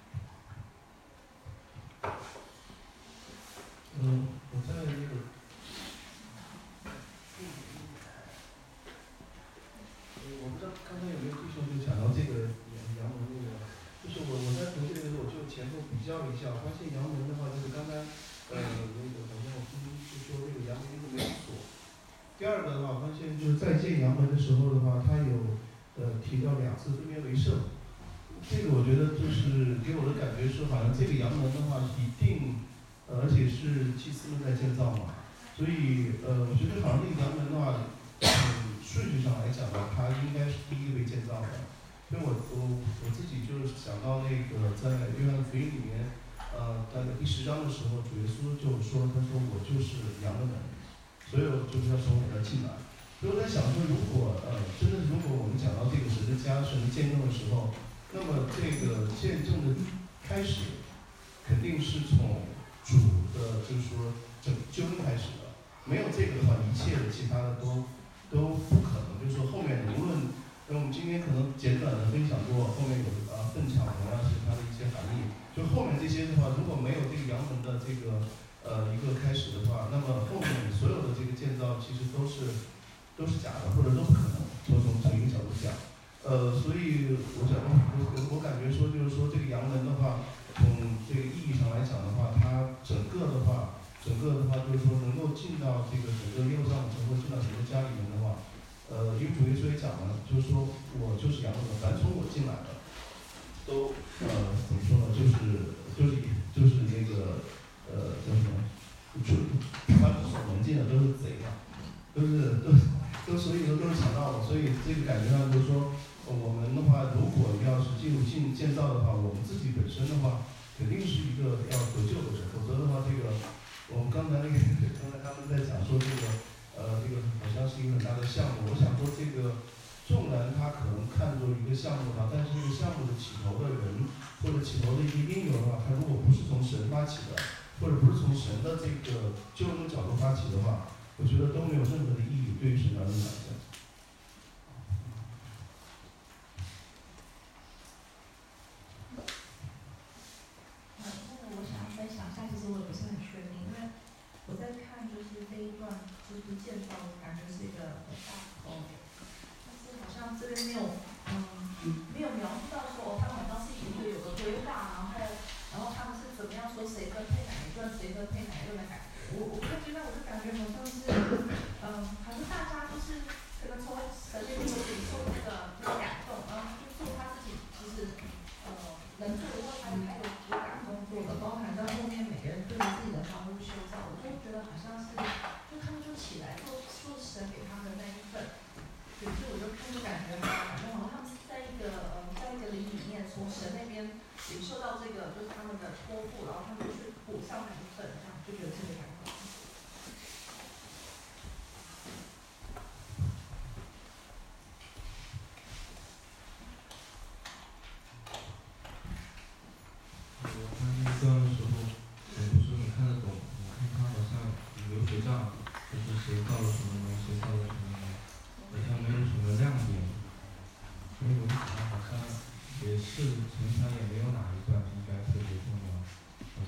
嗯，我在那个，我不知道刚才有没有弟兄就讲到这个阳阳门那个，就是我我在读这个的时候，我就前后比较一下，发现阳门的话，就是刚才呃那个好像我听是说这个阳门一直没有锁。第二个的话，发现就是在建阳门的时候的话，他有呃提到两次分别为圣。这个我觉得就是给我的感觉是，好像这个阳门的话一定。呃，而且是祭司们在建造嘛，所以呃，我觉得好像这个阳门的话，嗯，顺序上来讲呢，它应该是第一个被建造的。所以我我我自己就是想到那个在约翰福音里面，呃，大概第十章的时候，主耶稣就说，他说我就是羊的门，所有就是要从我这儿进来。所以我在想说，如果呃，真的如果我们讲到这个神的家、神的见证的时候，那么这个见证的开始肯定是从主的，就是说整救恩开始的，没有这个的话，一切的其他的都都不可能。就是说后面无论，那我们今天可能简短的分享过，后面有啊粪场同样是它的一些含义。就后面这些的话，如果没有这个阳门的这个呃一个开始的话，那么后面所有的这个建造其实都是都是假的，或者都不可能。从从从一个角度讲，呃，所以我想我我我感觉说，就是说这个阳门的话。从这个意义上来讲的话，它整个的话，整个的话就是说能够进到这个整个耶路撒冷城或进到整个家里面的话，呃，因为主耶稣也讲了，就是说我就是羊的门，凡从我进来的，都呃怎么说呢，就是就是就是那个呃叫什么，就凡不守门禁的都是贼嘛，都是都都所以说都是强盗的，所以这个感觉上就是说。我们的话，如果要是进入进建造的话，我们自己本身的话，肯定是一个要得救的人，否则的话，这个我们刚才那个刚才他们在讲说这个呃这个好像是一个很大的项目，我想说这个纵然他可能看作一个项目吧，但是这个项目的起头的人或者起头的一个因由的话，他如果不是从神发起的，或者不是从神的这个救恩的角度发起的话，我觉得都没有任何的意义，对于神的来讲。 我想分享一下，其实我也不是很确定，因为我在看就是这一段就是建造，感觉是一个很大头，但是好像这边没有，嗯，没有描述到说、哦、他们好像是一个有个规划，然后然后他们是怎么样说谁分配哪一段，谁分配哪一段的感觉。我我看这段我就感觉好像是，嗯，好像大家就是可能从神那边有领受那个那个感动，然后去做他自己其实呃能做的话，他还有有感动做的，包含到后面每个人对于自己的房屋修造，我就觉得好像是，就他们就起来做做神给他们的那一份，对，所以我就看就感觉很感动，好像他们是在一个呃在一个灵里面从神那边领受到这个就是他们的托付，然后他们就去补上那一份，这样就觉得特别感动。 我看那段的时候，我不说你看得懂，我看他好像流水账，就是谁造了什么门，谁造了什么门，好像没有什么亮点，所以我就想好像也是城墙也没有哪一段应该特别重要，好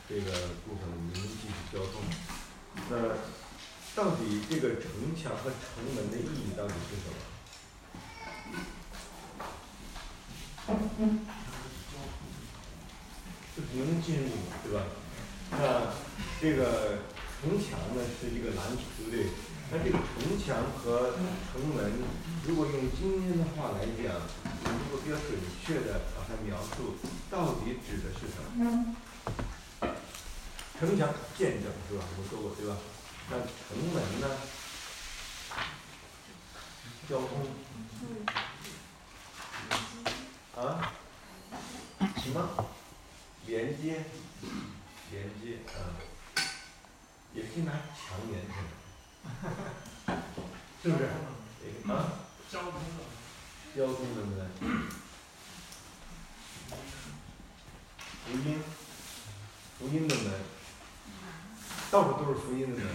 这个路上的民继续交通。那到底这个城墙和城门的意义到底是什么？就是能进入，对吧？那这个城墙呢是一个拦阻，对不对？那这个城墙和城门，如果用今天的话来讲，如果比较准确的把它描述，到底指的是什么？城墙见证是吧？我们说过对吧？那城门呢？交通。啊？什么？连接，连接啊，也可以拿墙连起来，是不是？啊？ 交通的。 交通的门。福音，福音的门，到处都是福音的门。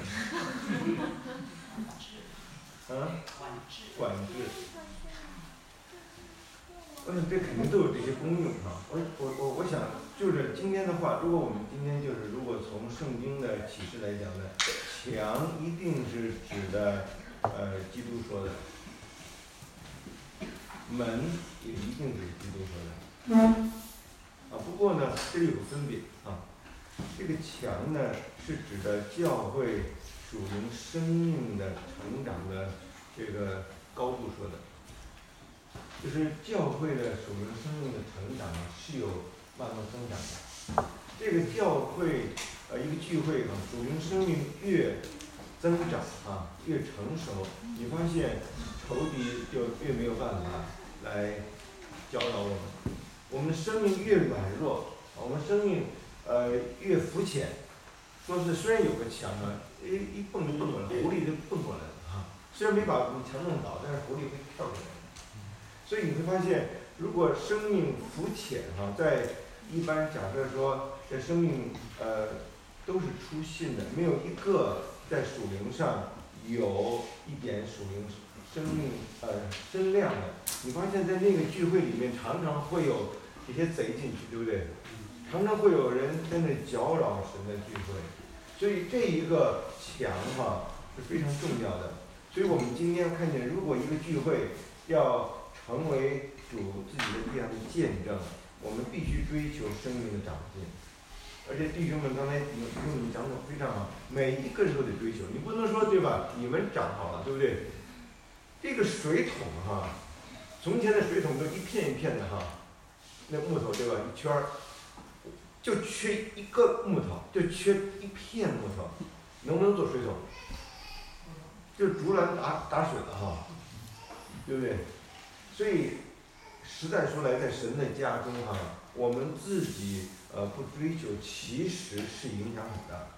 啊？管制。我想这肯定都有这些功用哈。我我我我想就是今天的话，如果我们今天就是如果从圣经的启示来讲呢，墙一定是指的呃基督说的，门也一定是基督说的。啊，不过呢，这里有个分别啊。这个墙呢是指的教会属灵生命的成长的这个高度说的。就是教会的属灵生命的成长啊，是有慢慢增长的。这个教会呃一个聚会啊，属灵生命越增长啊，越成熟，你发现仇敌就越没有办法来教导我们。我们的生命越软弱，我们生命呃越肤浅。说是虽然有个墙啊，一一蹦就蹦过来，狐狸就蹦过来了啊。虽然没把墙弄倒，但是狐狸会跳出来。所以你会发现，如果生命肤浅哈，在一般假设说这生命呃都是出信的，没有一个在属灵上有一点属灵生命呃身量的，你发现在那个聚会里面常常会有这些贼进去，对不对？常常会有人在那搅扰神的聚会，所以这一个墙哈是非常重要的。所以我们今天看见，如果一个聚会要成为主自己的力量的见证，我们必须追求生命的长进。而且弟兄们，刚才弟兄们讲的非常好，每一个人都得追求。你不能说对吧？你们长好了，对不对？这个水桶哈，从前的水桶都一片一片的哈，那木头对吧？一圈儿，就缺一个木头，就缺一片木头，能不能做水桶？就竹篮打打水了哈，对不对？所以，实在说来，在神的家中哈、啊，我们自己呃不追求，其实是影响很大。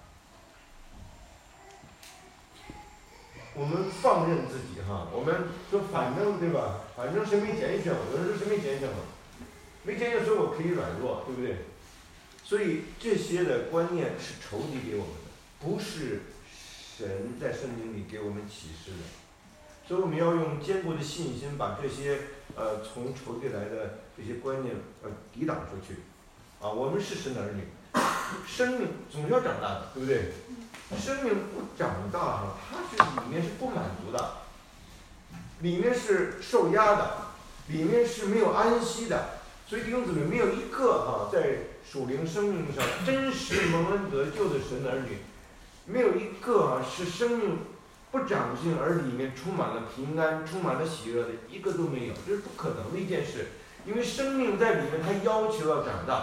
我们放任自己哈、啊，我们说反正对吧？反正谁没拣选我，有人说谁没拣选我，没拣选说我可以软弱，对不对？所以这些的观念是仇敌给我们的，不是神在圣经里给我们启示的。所以我们要用坚固的信心把这些呃从仇敌来的这些观念呃抵挡出去，啊，我们是神的儿女，生命总要长大的，对不对？生命不长大哈，它是里面是不满足的，里面是受压的，里面是没有安息的。所以弟兄姊妹，没有一个哈、啊、在属灵生命上真实蒙恩得救的神的儿女，没有一个啊是生命不长进而里面充满了平安、充满了喜乐的，一个都没有，这是不可能的一件事。因为生命在里面，它要求要长大，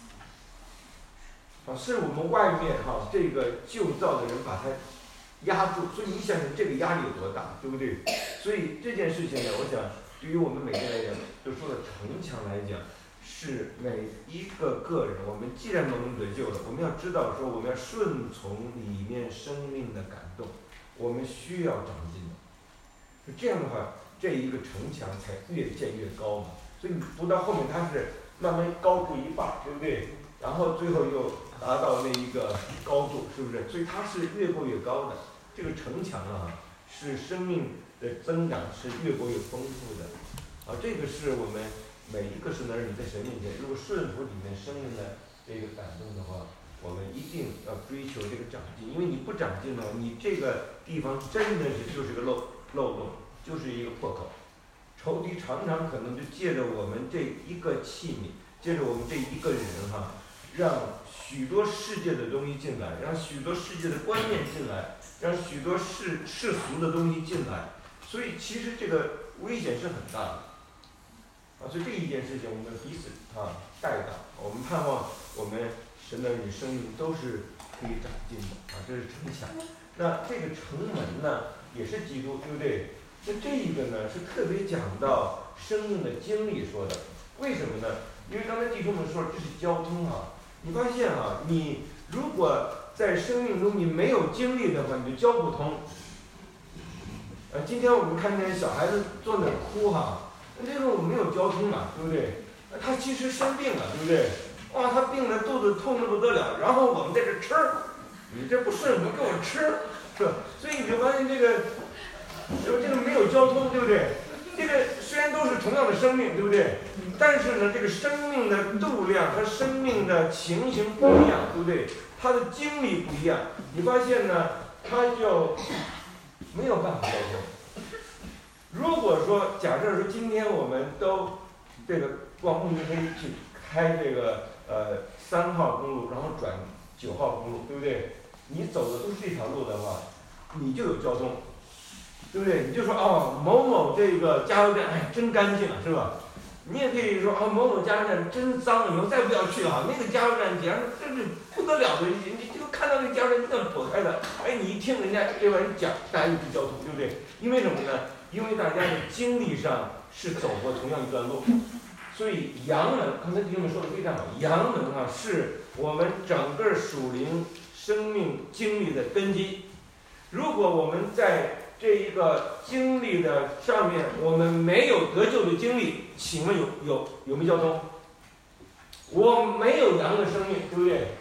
啊，是我们外面哈、啊、这个旧造的人把它压住，所以你想想这个压力有多大，对不对？所以这件事情呢，我想对于我们每个人来讲，就说的城墙来讲，是每一个个人，我们既然蒙恩得救了，我们要知道说我们要顺从里面生命的感动。我们需要长进的，这样的话，这一个城墙才越建越高嘛。所以你读到后面，它是慢慢高出一半，对不对？然后最后又达到那一个高度，是不是？所以它是越过越高的。这个城墙啊，是生命的增长是越过越丰富的。啊，这个是我们每一个神的儿女在神面前，如果顺服里面生命的这个感动的话，我们一呃追求这个长进，因为你不长进呢，你这个地方真的是就是个漏漏洞，就是一个破口。仇敌常常可能就借着我们这一个器皿，借着我们这一个人哈，让许多世界的东西进来，让许多世界的观念进来，让许多世世俗的东西进来，所以其实这个危险是很大的。啊，所以这一件事情我们彼此啊带导，我们盼望我们神的儿女生命都是可以长进的啊，这是城墙。那这个城门呢，也是基督，对不对？那这一个呢，是特别讲到生命的经历说的。为什么呢？因为刚才弟兄们说这是交通啊，你发现啊，你如果在生命中你没有经历的话，你就交不通。呃，今天我们看见小孩子坐那哭哈，那这个我们没有交通嘛，对不对？他其实生病了，对不对？哇，他病得肚子痛得不得了，然后我们在这吃，你这不顺服给我吃，是吧？所以你就发现这个，就这个没有交通，对不对？这个虽然都是同样的生命，对不对？但是呢，这个生命的度量和生命的情形不一样，对不对？他的经历不一样，你发现呢，他就没有办法交通。如果说假设说今天我们都这个逛慕尼黑去开这个呃三号公路，然后转九号公路，对不对？你走的都是这条路的话，你就有交通，对不对？你就说哦，某某这个加油站哎真干净啊，是吧？你也可以说哦，某某加油站真脏，以后再不要去了啊。那个加油站简直真是不得了的，你你就看到那个加油站一定要躲开的。哎，你一听人家对吧人讲，大家就去交通，对不对？因为什么呢？因为大家的经历上是走过同样一段路，所以阳门，刚才弟兄们说的非常好，阳门啊是我们整个属灵生命经历的根基。如果我们在这一个经历的上面，我们没有得救的经历，请问有有有没有交通？我没有羊的生命，对不对？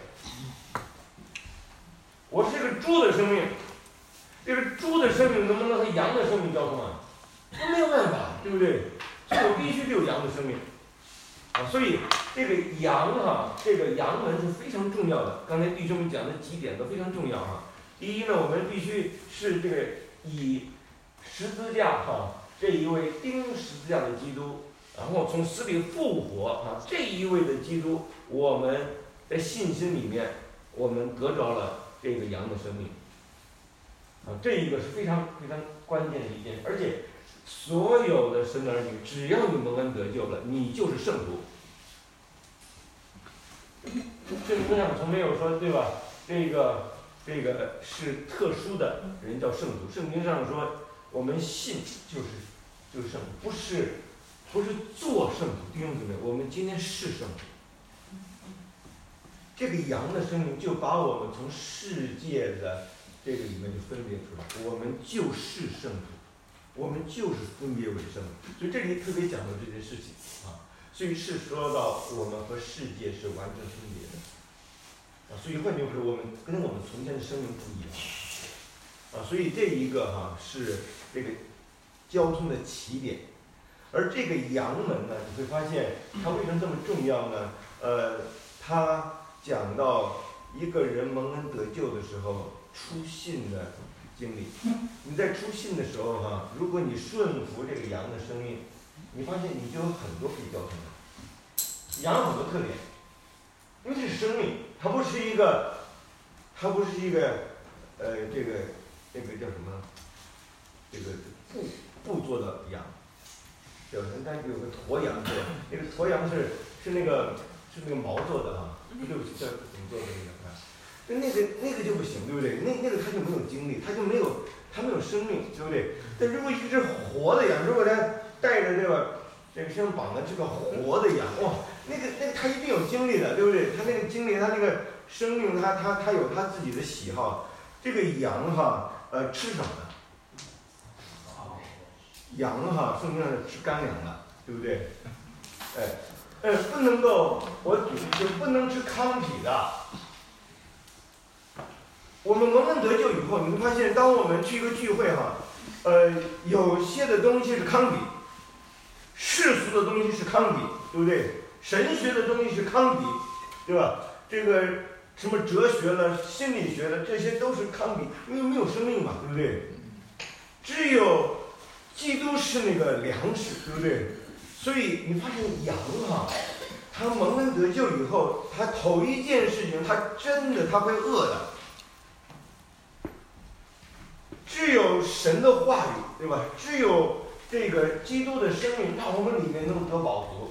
我是个猪的生命，这个猪的生命能不能和羊的生命交通啊？那没有办法，对不对？所以我必须得有羊的生命啊！所以这个羊哈、啊，这个羊门是非常重要的。刚才弟兄们讲的几点都非常重要哈、啊。第一呢，我们必须是这个以十字架哈、啊、这一位钉十字架的基督，然后从死里复活啊这一位的基督，我们在信心里面，我们得着了这个羊的生命啊，这一个是非常非常关键的一件，而且所有的神的儿女，只要你蒙恩得救了，你就是圣徒。圣经上从没有说对吧？这个。这个是特殊的人叫圣徒，圣经上说我们信就是就是圣徒，不是不是做圣徒，弟兄姊妹，我们今天是圣徒。这个羊的生命就把我们从世界的这个里面就分别出来，我们就是圣徒，我们就是分别为圣徒，所以这里特别讲到这件事情啊，所以是说到我们和世界是完全分别的。啊，所以换句话说，我们跟我们从前的生命不一样，啊，所以这一个哈、啊、是这个交通的起点，而这个阳门呢，你会发现它为什么这么重要呢？呃，它讲到一个人蒙恩得救的时候出信的经历。你在出信的时候哈、啊，如果你顺服这个羊的生命，你发现你就有很多可以交通的。羊有很多特点。因为这是生命，它不是一个，它不是一个，呃，这个这个叫什么？这个布布做的羊，对吧？但有个驼羊，对吧？那个驼羊是是那个是那个毛做的啊，对不起，这怎么做的那个啊？那那个那个就不行，对不对？那那个它就没有精力，它就没有它没有生命，对不对？但如果一只活的羊，如果它带着这个这个身上绑的这个活的羊，哇！那个那个他一定有精力的，对不对？他那个精力，他那个生命，他他他有他自己的喜好。这个羊哈，呃，吃什么呢？羊哈，圣经上是吃干粮的，对不对？哎，呃，不能够，我就不能吃糠皮的。我们蒙恩得救以后，你会发现，当我们去一个聚会哈，呃，有些的东西是糠皮，世俗的东西是糠皮，对不对？神学的东西是糠皮，对吧？这个什么哲学了、心理学了，这些都是糠秕，因为没有生命嘛，对不对？只有基督是那个粮食，对不对？所以你发现羊哈、啊，它蒙恩得救以后，它头一件事情，它真的它会饿的。只有神的话语，对吧？只有这个基督的生命，让我们里面能得饱足。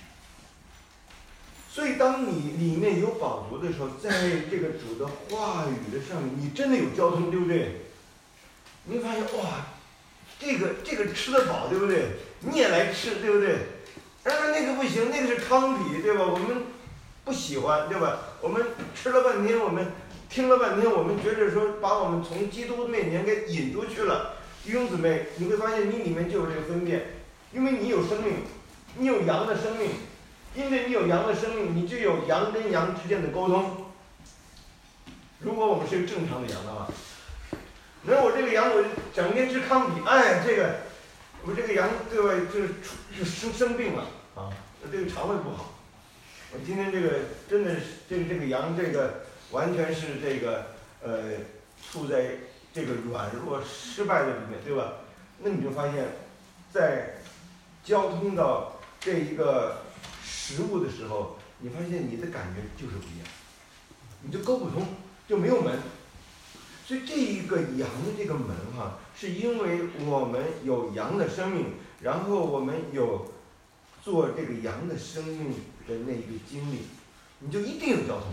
所以，当你里面有饱足的时候，在这个主的话语的上面，你真的有交通，对不对？你会发现，哇，这个这个吃得饱，对不对？你也来吃，对不对？然而那个不行，那个是糠秕，对吧？我们不喜欢，对吧？我们吃了半天，我们听了半天，我们觉得说把我们从基督面前给引出去了。弟兄姊妹，你会发现你里面就有这个分辨，因为你有生命，你有羊的生命。因为你有羊的生命，你就有羊跟羊之间的沟通。如果我们是一个正常的羊的话，那我这个羊我整天吃糠秕，哎，这个我这个羊对吧，就是就生生病了啊，这个肠胃不好。我今天这个真的是这个这个羊这个完全是这个呃处在这个软弱失败的里面，对吧？那你就发现，在交通到这一个食物的时候，你发现你的感觉就是不一样，你就沟不通，就没有门。所以这一个羊的这个门哈，是因为我们有羊的生命，然后我们有做这个羊的生命的那一个经历，你就一定有交通。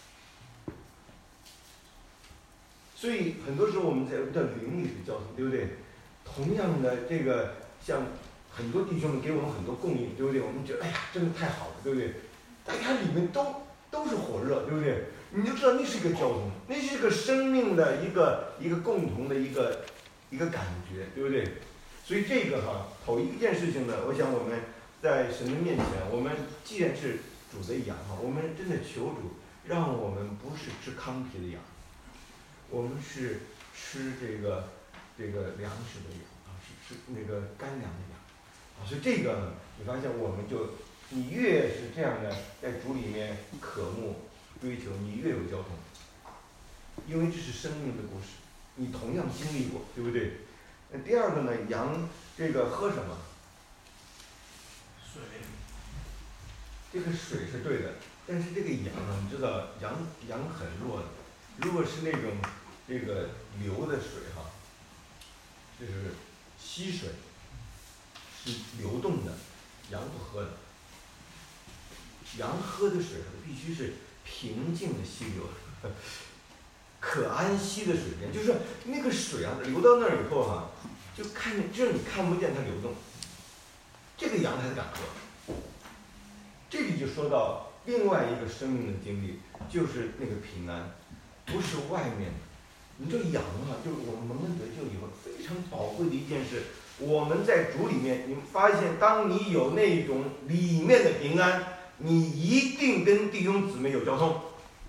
所以很多时候我们在叫灵里的交通，对不对？同样的这个像。很多弟兄们给我们很多供应，对不对？我们觉得哎呀，真的太好了，对不对？大家里面都都是火热，对不对？你就知道那是一个交通，那是一个生命的一个一个共同的一个一个感觉，对不对？所以这个哈，头一件事情呢，我想我们在神的面前，我们既然是主的羊哈，我们真的求主，让我们不是吃糠皮的羊，我们是吃这个这个粮食的羊啊，是吃那个干粮的羊。啊，所以这个呢，你发现我们就，你越是这样的在主里面渴慕追求，你越有交通，因为这是生命的故事，你同样经历过，对不对？那第二个呢，羊这个喝什么？ 水。 这个水是对的，但是这个羊啊，你知道羊羊很弱的，如果是那种这个流的水哈，就是溪水。是流动的，羊不喝的。羊喝的水必须是平静的溪流，可安息的水源，就是那个水啊，流到那儿以后哈、啊，就看见，就是你看不见它流动，这个羊才敢喝。这里就说到另外一个生命的经历，就是那个平安，不是外面的。你这羊啊，就是我们蒙恩得救以后非常宝贵的一件事。我们在主里面，你发现，当你有那种里面的平安，你一定跟弟兄姊妹有交通。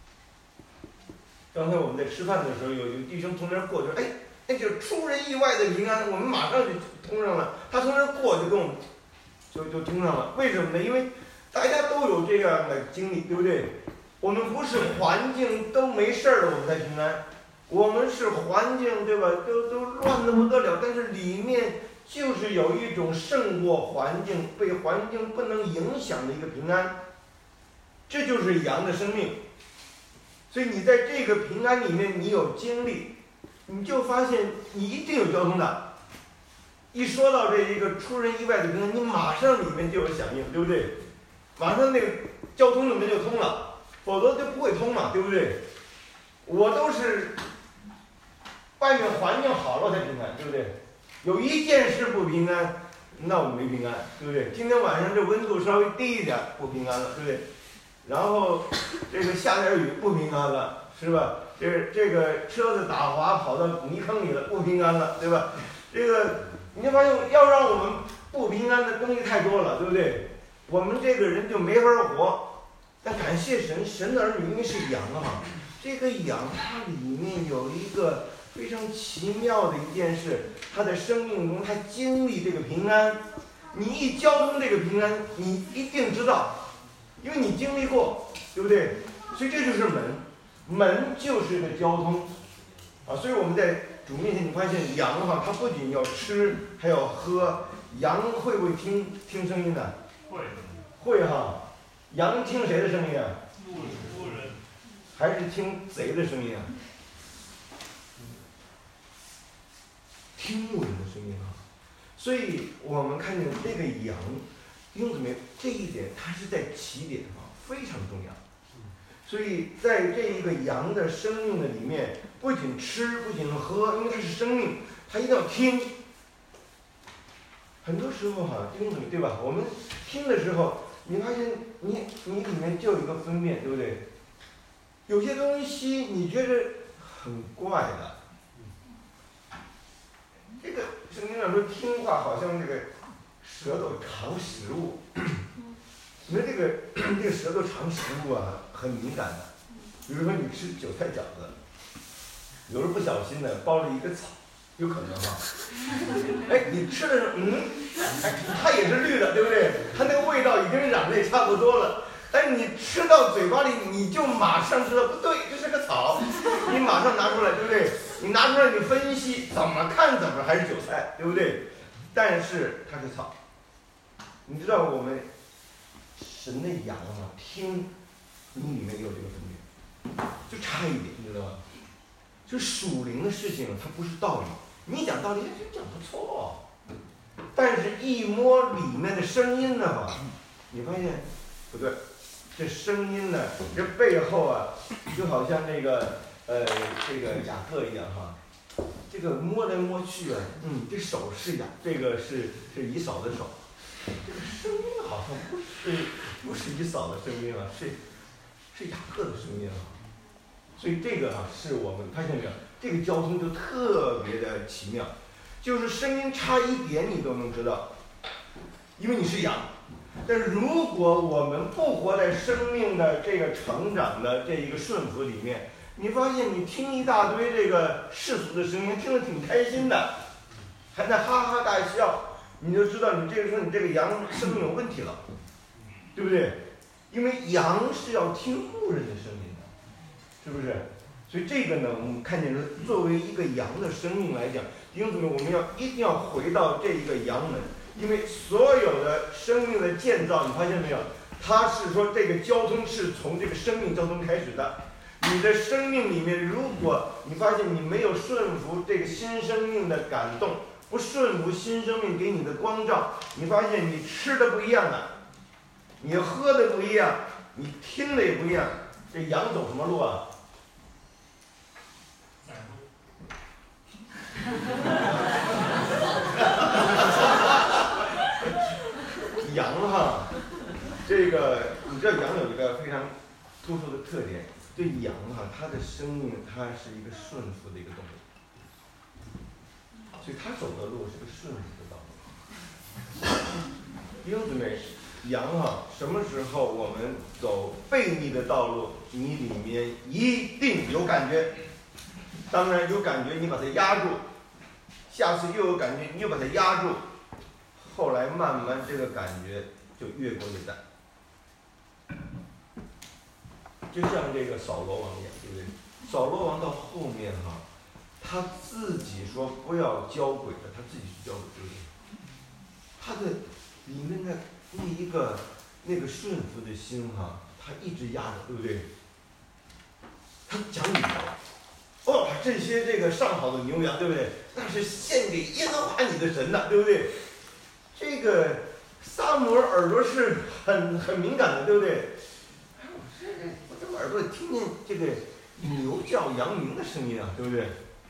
刚才我们在吃饭的时候，有有弟兄从那儿过，就哎，那就是出人意外的平安，我们马上就通上了。他从那儿过就跟我们就就通上了，为什么呢？因为大家都有这样的经历，对不对？我们不是环境都没事儿了，我们才平安。我们是环境，对吧？都都乱得不得了，但是里面就是有一种胜过环境、被环境不能影响的一个平安，这就是羊的生命。所以你在这个平安里面，你有经历，你就发现你一定有交通的。一说到这一个出人意外的平安，你马上里面就有响应，对不对？马上那个交通里面就通了，否则就不会通嘛，对不对？我都是外面环境好了才平安，对不对？有一件事不平安，那我没平安，对不对？今天晚上这温度稍微低一点，不平安了，对不对？然后这个下点雨不平安了，是吧？这这个车子打滑跑到泥坑里了，不平安了，对吧？这个你就发现要让我们不平安的东西太多了，对不对？我们这个人就没法活。但感谢神，神的儿女因为是羊啊，这个羊它里面有一个非常奇妙的一件事，他在生命中他经历这个平安，你一交通这个平安，你一定知道，因为你经历过，对不对？所以这就是门。 门就是个交通，啊，所以我们在主面前，你发现羊哈，它不仅要吃，还要喝。羊会不会听听声音呢？ 会。 会哈。羊听谁的声音啊？ 路人。 还是听贼的声音啊？听牧人的声音啊。所以我们看见这个羊，弟兄姊妹，这一点它是在起点上非常重要。所以在这一个羊的生命的里面，不仅吃，不仅喝，因为它是生命，它一定要听。很多时候哈，弟兄姊妹，对吧？我们听的时候，你发现你你里面就有一个分辨，对不对？有些东西你觉得很怪的，这个圣经上说听话好像这个舌头尝食物。你说这个这个舌头尝食物啊，很敏感的。比如说你吃韭菜饺子，有时候不小心的包了一个草，有可能哈。哎，你吃的时候，嗯，哎，它也是绿的，对不对？它那个味道已经染的也差不多了。但是你吃到嘴巴里，你就马上知道不对，这是个草，你马上拿出来，对不对？你拿出来，你分析怎么看怎么还是韭菜，对不对？但是它是草。你知道我们神的羊啊，听你里面有这个分辨，就差一点，你知道吗？就属灵的事情，它不是道理。你讲道理，哎，这讲不错，但是一摸里面的声音的话，你发现不对。这声音呢，这背后啊，就好像那个呃，这个雅各一样哈，这个摸来摸去啊，嗯，这手是雅，这个是是以扫的手，这个声音好像不是不是以扫的声音啊，是是雅各的声音啊，所以这个啊，是我们发现没有，这个交通就特别的奇妙，就是声音差一点你都能知道，因为你是羊。但是如果我们不活在生命的这个成长的这一个顺服里面，你发现你听一大堆这个世俗的声音，听得挺开心的，还在哈哈大笑，你就知道你这个时候你这个羊生命有问题了，对不对？因为羊是要听牧人的声音的，是不是？所以这个呢，我们看见作为一个羊的生命来讲，弟兄姊妹，我们要一定要回到这一个羊门。因为所有的生命的建造，你发现没有？它是说这个交通是从这个生命交通开始的。你的生命里面，如果你发现你没有顺服这个新生命的感动，不顺服新生命给你的光照，你发现你吃的不一样了，你喝的不一样，你听的也不一样。这羊走什么路啊？羊哈，这个你知道羊有一个非常突出的特点，这羊哈，它的生命它是一个顺服的一个动物，所以它走的路是个顺服的道路。弟兄姊妹，羊哈，什么时候我们走悖逆的道路，你里面一定有感觉，当然有感觉，你把它压住，下次又有感觉，你又把它压住。后来慢慢这个感觉就越过越淡，就像这个扫罗王一样，对不对？扫罗王到后面哈、啊，他自己说不要交鬼的，他自己去交鬼，对不对？他的里面的那一个那个顺服的心哈、啊，他一直压着，对不对？他讲理由，哦，这些这个上好的牛羊，对不对？那是献给耶和华你的神的，对不对？这个撒母耳耳朵是很很敏感的，对不对？哎，我这个我这耳朵听见这个牛叫羊鸣的声音啊，对不对？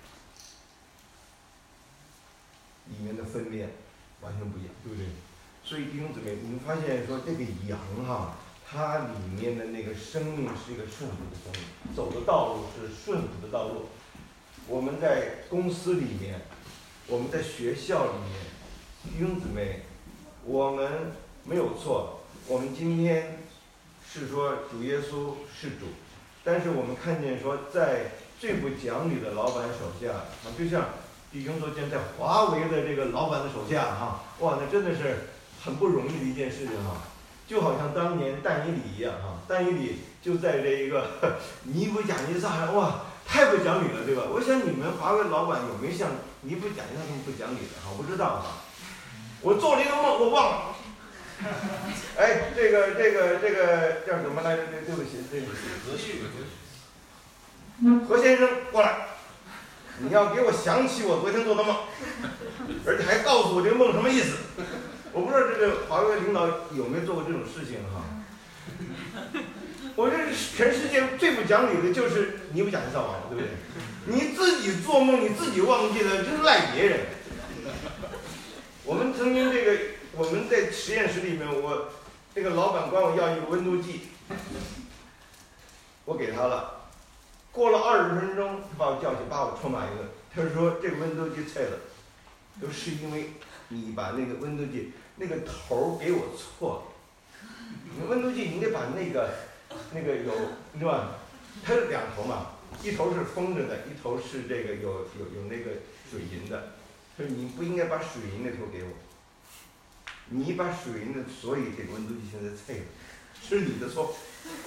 里面的分辨完全不一样，对不对？所以弟兄姊妹，你们发现说这个羊哈、啊，它里面的那个生命是一个顺服的生命，走的道路是顺服的道路。我们在公司里面，我们在学校里面。弟兄姊妹，我们没有错，我们今天是说主耶稣是主，但是我们看见说在最不讲理的老板手下啊，就像弟兄昨天在华为的这个老板的手下哈、啊，哇，那真的是很不容易的一件事情哈、啊。 就好像当年但以理一样哈，但以理就在这一个尼布甲尼撒上，哇，太不讲理了，对吧？我想你们华为老板有没有像尼布甲尼撒这么不讲理的哈？我不知道哈。我做了一个梦，我忘了。哎，这个这个这个叫什么来着？对对不起，对不起。 何旭， 何先生过来，你要给我想起我昨天做的梦，而且还告诉我这个梦什么意思。我不知道这个华为领导有没有做过这种事情哈。我这全世界最不讲理的就是尼布甲尼撒王，对不对？你自己做梦你自己忘记了，真赖别人。我们曾经这个我们在实验室里面，我这个老板管我要一个温度计，我给他了。过了二十分钟，他把我叫去，把我臭骂一顿。他说这个温度计菜了，都是因为你把那个温度计那个头给我错了。你温度计你应该把那个那个有是吧？它是两头嘛，一头是封着的，一头是这个有有有那个水银的。他说你不应该把水银那头给我，你把水银的，所以这个温度计现在菜了，是你的错。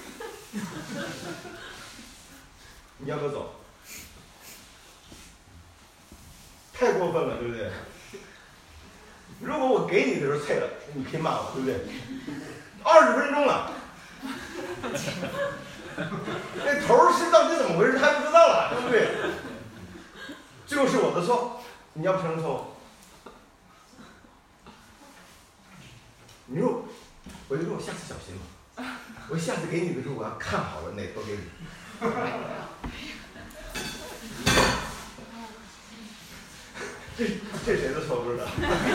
你要不要走？太过分了，对不对？如果我给你的时候菜了，你可以骂我，对不对？二十分钟了，那头是到底怎么回事，他不知道了，对不对？最后是我的错，你要不承认错误？你说，我就说我下次小心嘛，我下次给你的时候我要看好了哪头给你。这这谁的错不知道？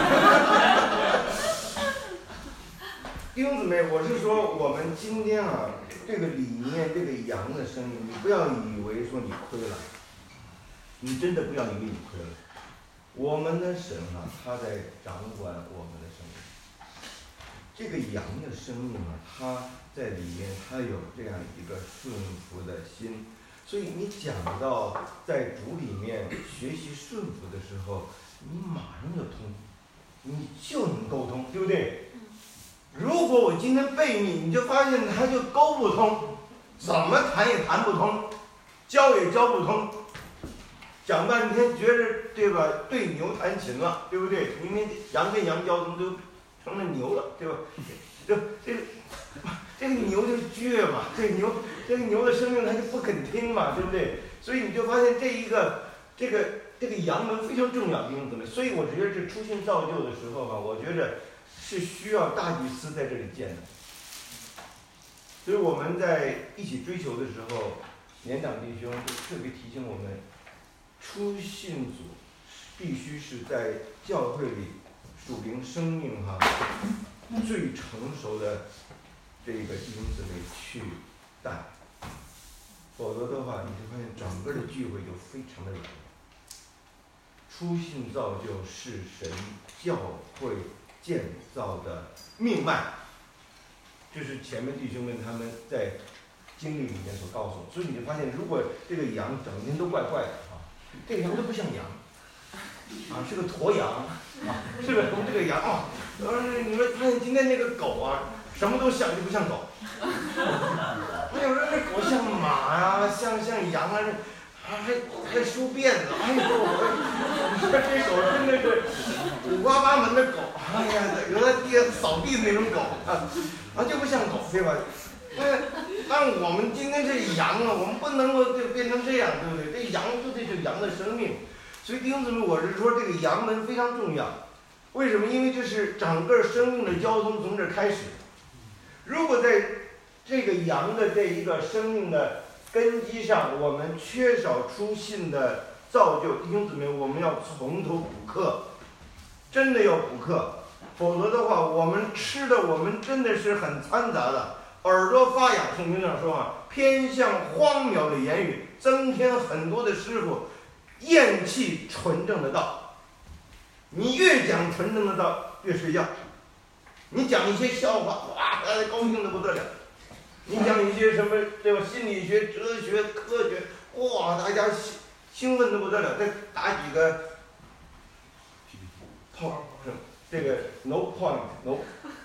弟兄姊妹，我是说我们今天啊，这个理念，这个羊的生命，你不要以为说你亏了，你真的不要以为你亏了。我们的神啊，他在掌管我们的生命。这个羊的生命啊，它在里面，它有这样一个顺服的心。所以你讲到在主里面学习顺服的时候，你马上就通，你就能沟通，对不对？如果我今天背你，你就发现他就沟不通，怎么谈也谈不通，教也教不通，讲半天觉着对吧？对牛弹琴了，对不对？明明羊跟羊交通都成了牛了，对吧？这这个这个牛就倔嘛，这个牛这个牛的生命它就不肯听嘛，对不对？所以你就发现这一个这个这个羊门非常重要，弟兄姊妹。所以我觉得这初信造就的时候吧，我觉着是需要大祭司在这里建的。所以我们在一起追求的时候，年长弟兄就特别提醒我们，初信组必须是在教会里属灵生命哈最成熟的这个弟兄姊妹去带，否则的话，你就发现整个的聚会就非常的软弱。初信造就是神教会建造的命脉，这是前面弟兄们他们在经历里面所告诉我。所以你就发现，如果这个羊整天都怪怪的啊，这个羊都不像羊，啊是个驼羊啊，是个这个羊啊，呃你们发现今天那个狗啊，什么都像就不像狗。还有人那狗像马呀、啊，像像羊啊，还还还梳辫子，哎呦，我说这狗真的是五花八门的狗，哎呀，有的地下扫地的那种狗啊，啊就不像狗，对吧？那但我们今天这羊啊，我们不能够就变成这样，对不对？这羊就得是羊的生命，所以弟兄姊妹，我是说这个羊门非常重要。为什么？因为这是整个生命的交通从这儿开始。如果在这个羊的这一个生命的根基上，我们缺少初信的造就，弟兄姊妹，我们要从头补课，真的要补课，否则的话，我们吃的我们真的是很掺杂的，耳朵发痒。圣经上说啊，偏向荒谬的言语，增添很多的师傅，厌弃纯正的道。你越讲纯正的道，越睡觉。你讲一些笑话，哇，大家高兴的不得了。你讲一些什么，对吧？心理学、哲学、科学，哇，大家兴兴奋的不得了。再打几个 point， 这个 no point no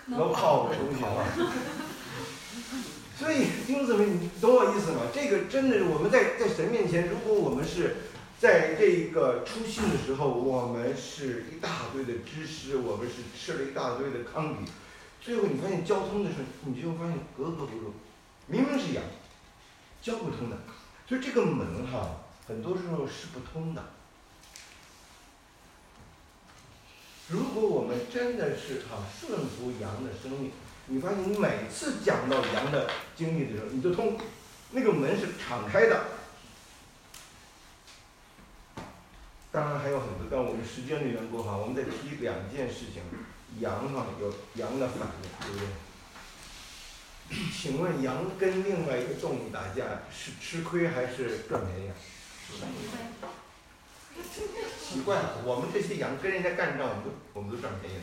能泡的东西啊。所以弟兄姊妹，你懂我意思吗？这个真的是我们在在神面前，如果我们是在这个初信的时候，我们是一大堆的知识，我们是吃了一大堆的糠比，最后你发现交通的时候，你就会发现格格不入，明明是羊，交不通的。所以这个门哈，很多时候是不通的。如果我们真的是哈顺服羊的生命，你发现你每次讲到羊的经历的时候，你就通，那个门是敞开的。当然还有很多，但我们时间的缘故哈，我们再提两件事情。羊哈有羊的反应，对不对？请问羊跟另外一个动物打架是吃亏还是赚便宜啊？奇怪了，我们这些羊跟人家干仗，我们都我们都赚便宜了。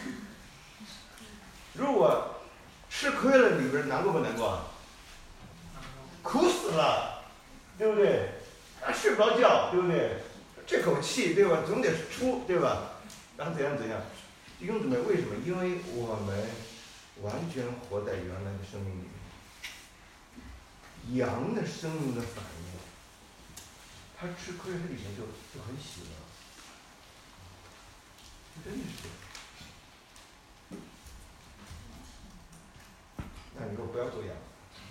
如果吃亏了，里边难过不难过啊？苦死了，对不对？啊，睡不着觉，对不对？这口气，对吧？总得出，对吧？然后怎样怎样？弟兄姊妹，为什么？因为我们完全活在原来的生命里面。羊的生命的反应，它吃亏，它里面就就很喜乐，真的是这样。那你给我不要做羊，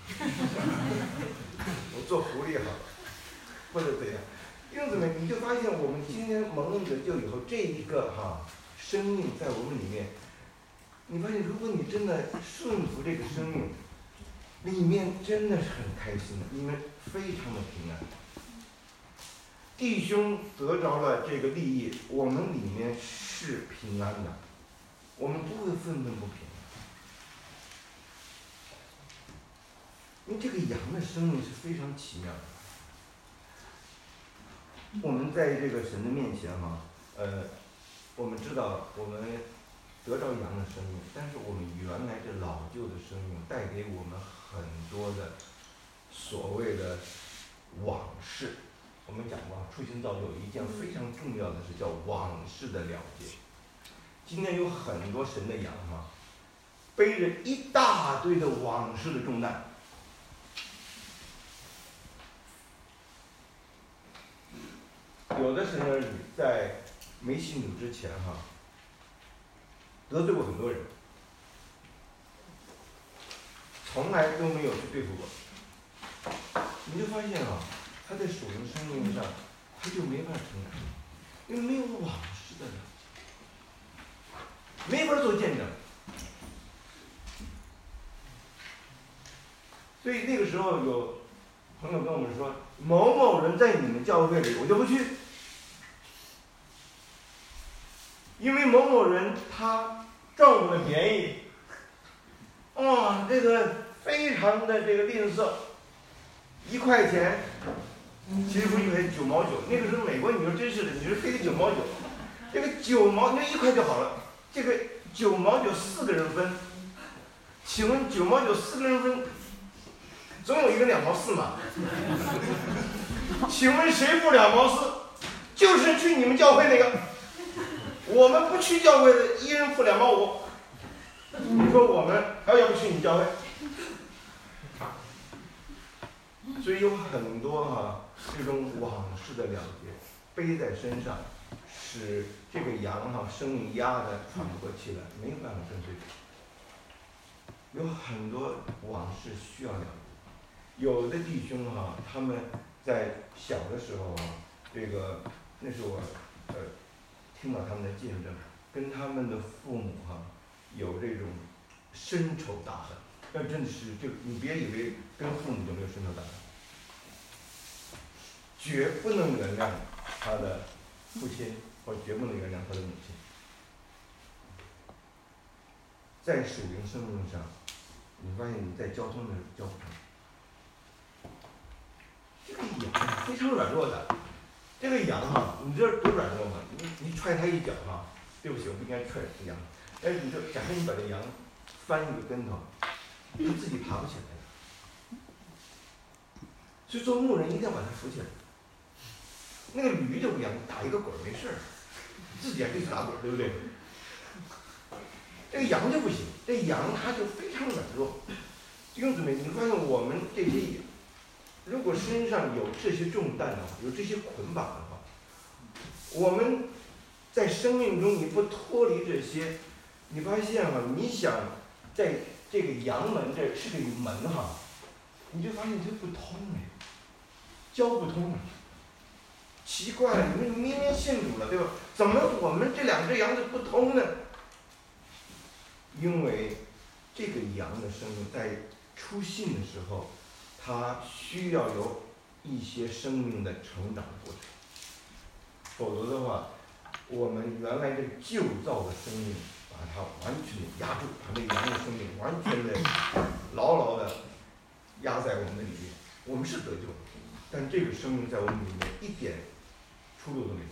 我做狐狸好了，或者怎样？弟兄姊妹，你就发现我们今天蒙恩得救以后，这一个哈生命在我们里面，你发现如果你真的顺服这个生命，里面真的是很开心的，你们非常的平安。弟兄得着了这个利益，我们里面是平安的，我们不会愤愤不平。因为这个羊的生命是非常奇妙的。我们在这个神的面前哈，呃，我们知道我们得着羊的生命，但是我们原来这老旧的生命带给我们很多的所谓的往事。我们讲过，初心造就有一件非常重要的事，叫往事的了结。今天有很多神的羊哈，背着一大堆的往事的重担。有的神儿女在没信主之前哈，得罪过很多人，从来都没有去对付过。你就发现啊，他在属灵生命上，他就没法成长，因为没有往事的了解，没法做见证。所以那个时候有朋友跟我们说，某某人在你们教会里，我就不去。因为某某人他赚我们的便宜，哇、哦，这个非常的这个吝啬，一块钱，其实不是一块钱，九毛九。那个时候美国你说真是的，你说非得九毛九，这个九毛那一块就好了，这个九毛九四个人分，请问九毛九四个人分，总有一个两毛四嘛？请问谁付两毛四？就是去你们教会那个。我们不去教会的，一人付两毛五。你说我们还要不去你教会？所以有很多哈、啊、这种往事的了结背在身上，使这个羊哈、啊、生命压得喘不过气来，没有办法跟随主。有很多往事需要了解。有的弟兄哈、啊，他们在小的时候啊，这个那是我呃。听到他们的见证，跟他们的父母哈、啊、有这种深仇大恨，那真的是就你别以为跟父母就没有深仇大恨，绝不能原谅他的父亲，或绝不能原谅他的母亲。在属灵生命上，你发现你在交通的时候交不成，这个羊非常软弱的。这个羊哈、啊，你知道多软弱吗？你你踹它一脚哈、啊，对不起，我不应该踹这羊。但是你说，假设你把这羊翻一个跟头，它自己爬不起来的。所以做牧人一定要把它扶起来。那个驴就不一样，打一个滚没事儿，自己还可以打滚，对不对？ 这个羊就不行，这羊它就非常软弱。弟兄姊妹，你发现我们这些羊，如果身上有这些重担的话，有这些捆绑的话，我们在生命中你不脱离这些，你发现哈、啊，你想在这个阳门这是个门哈、啊，你就发现它不通哎，交不通了。奇怪了，你们明明信主了，对吧？怎么我们这两只羊就不通呢？因为这个羊的生命在出信的时候，它需要有一些生命的成长过程，否则的话，我们原来这个旧造的生命把它完全的压住，把这个羊的生命完全的牢牢的压在我们的里面。我们是得救，但这个生命在我们里面一点出路都没有。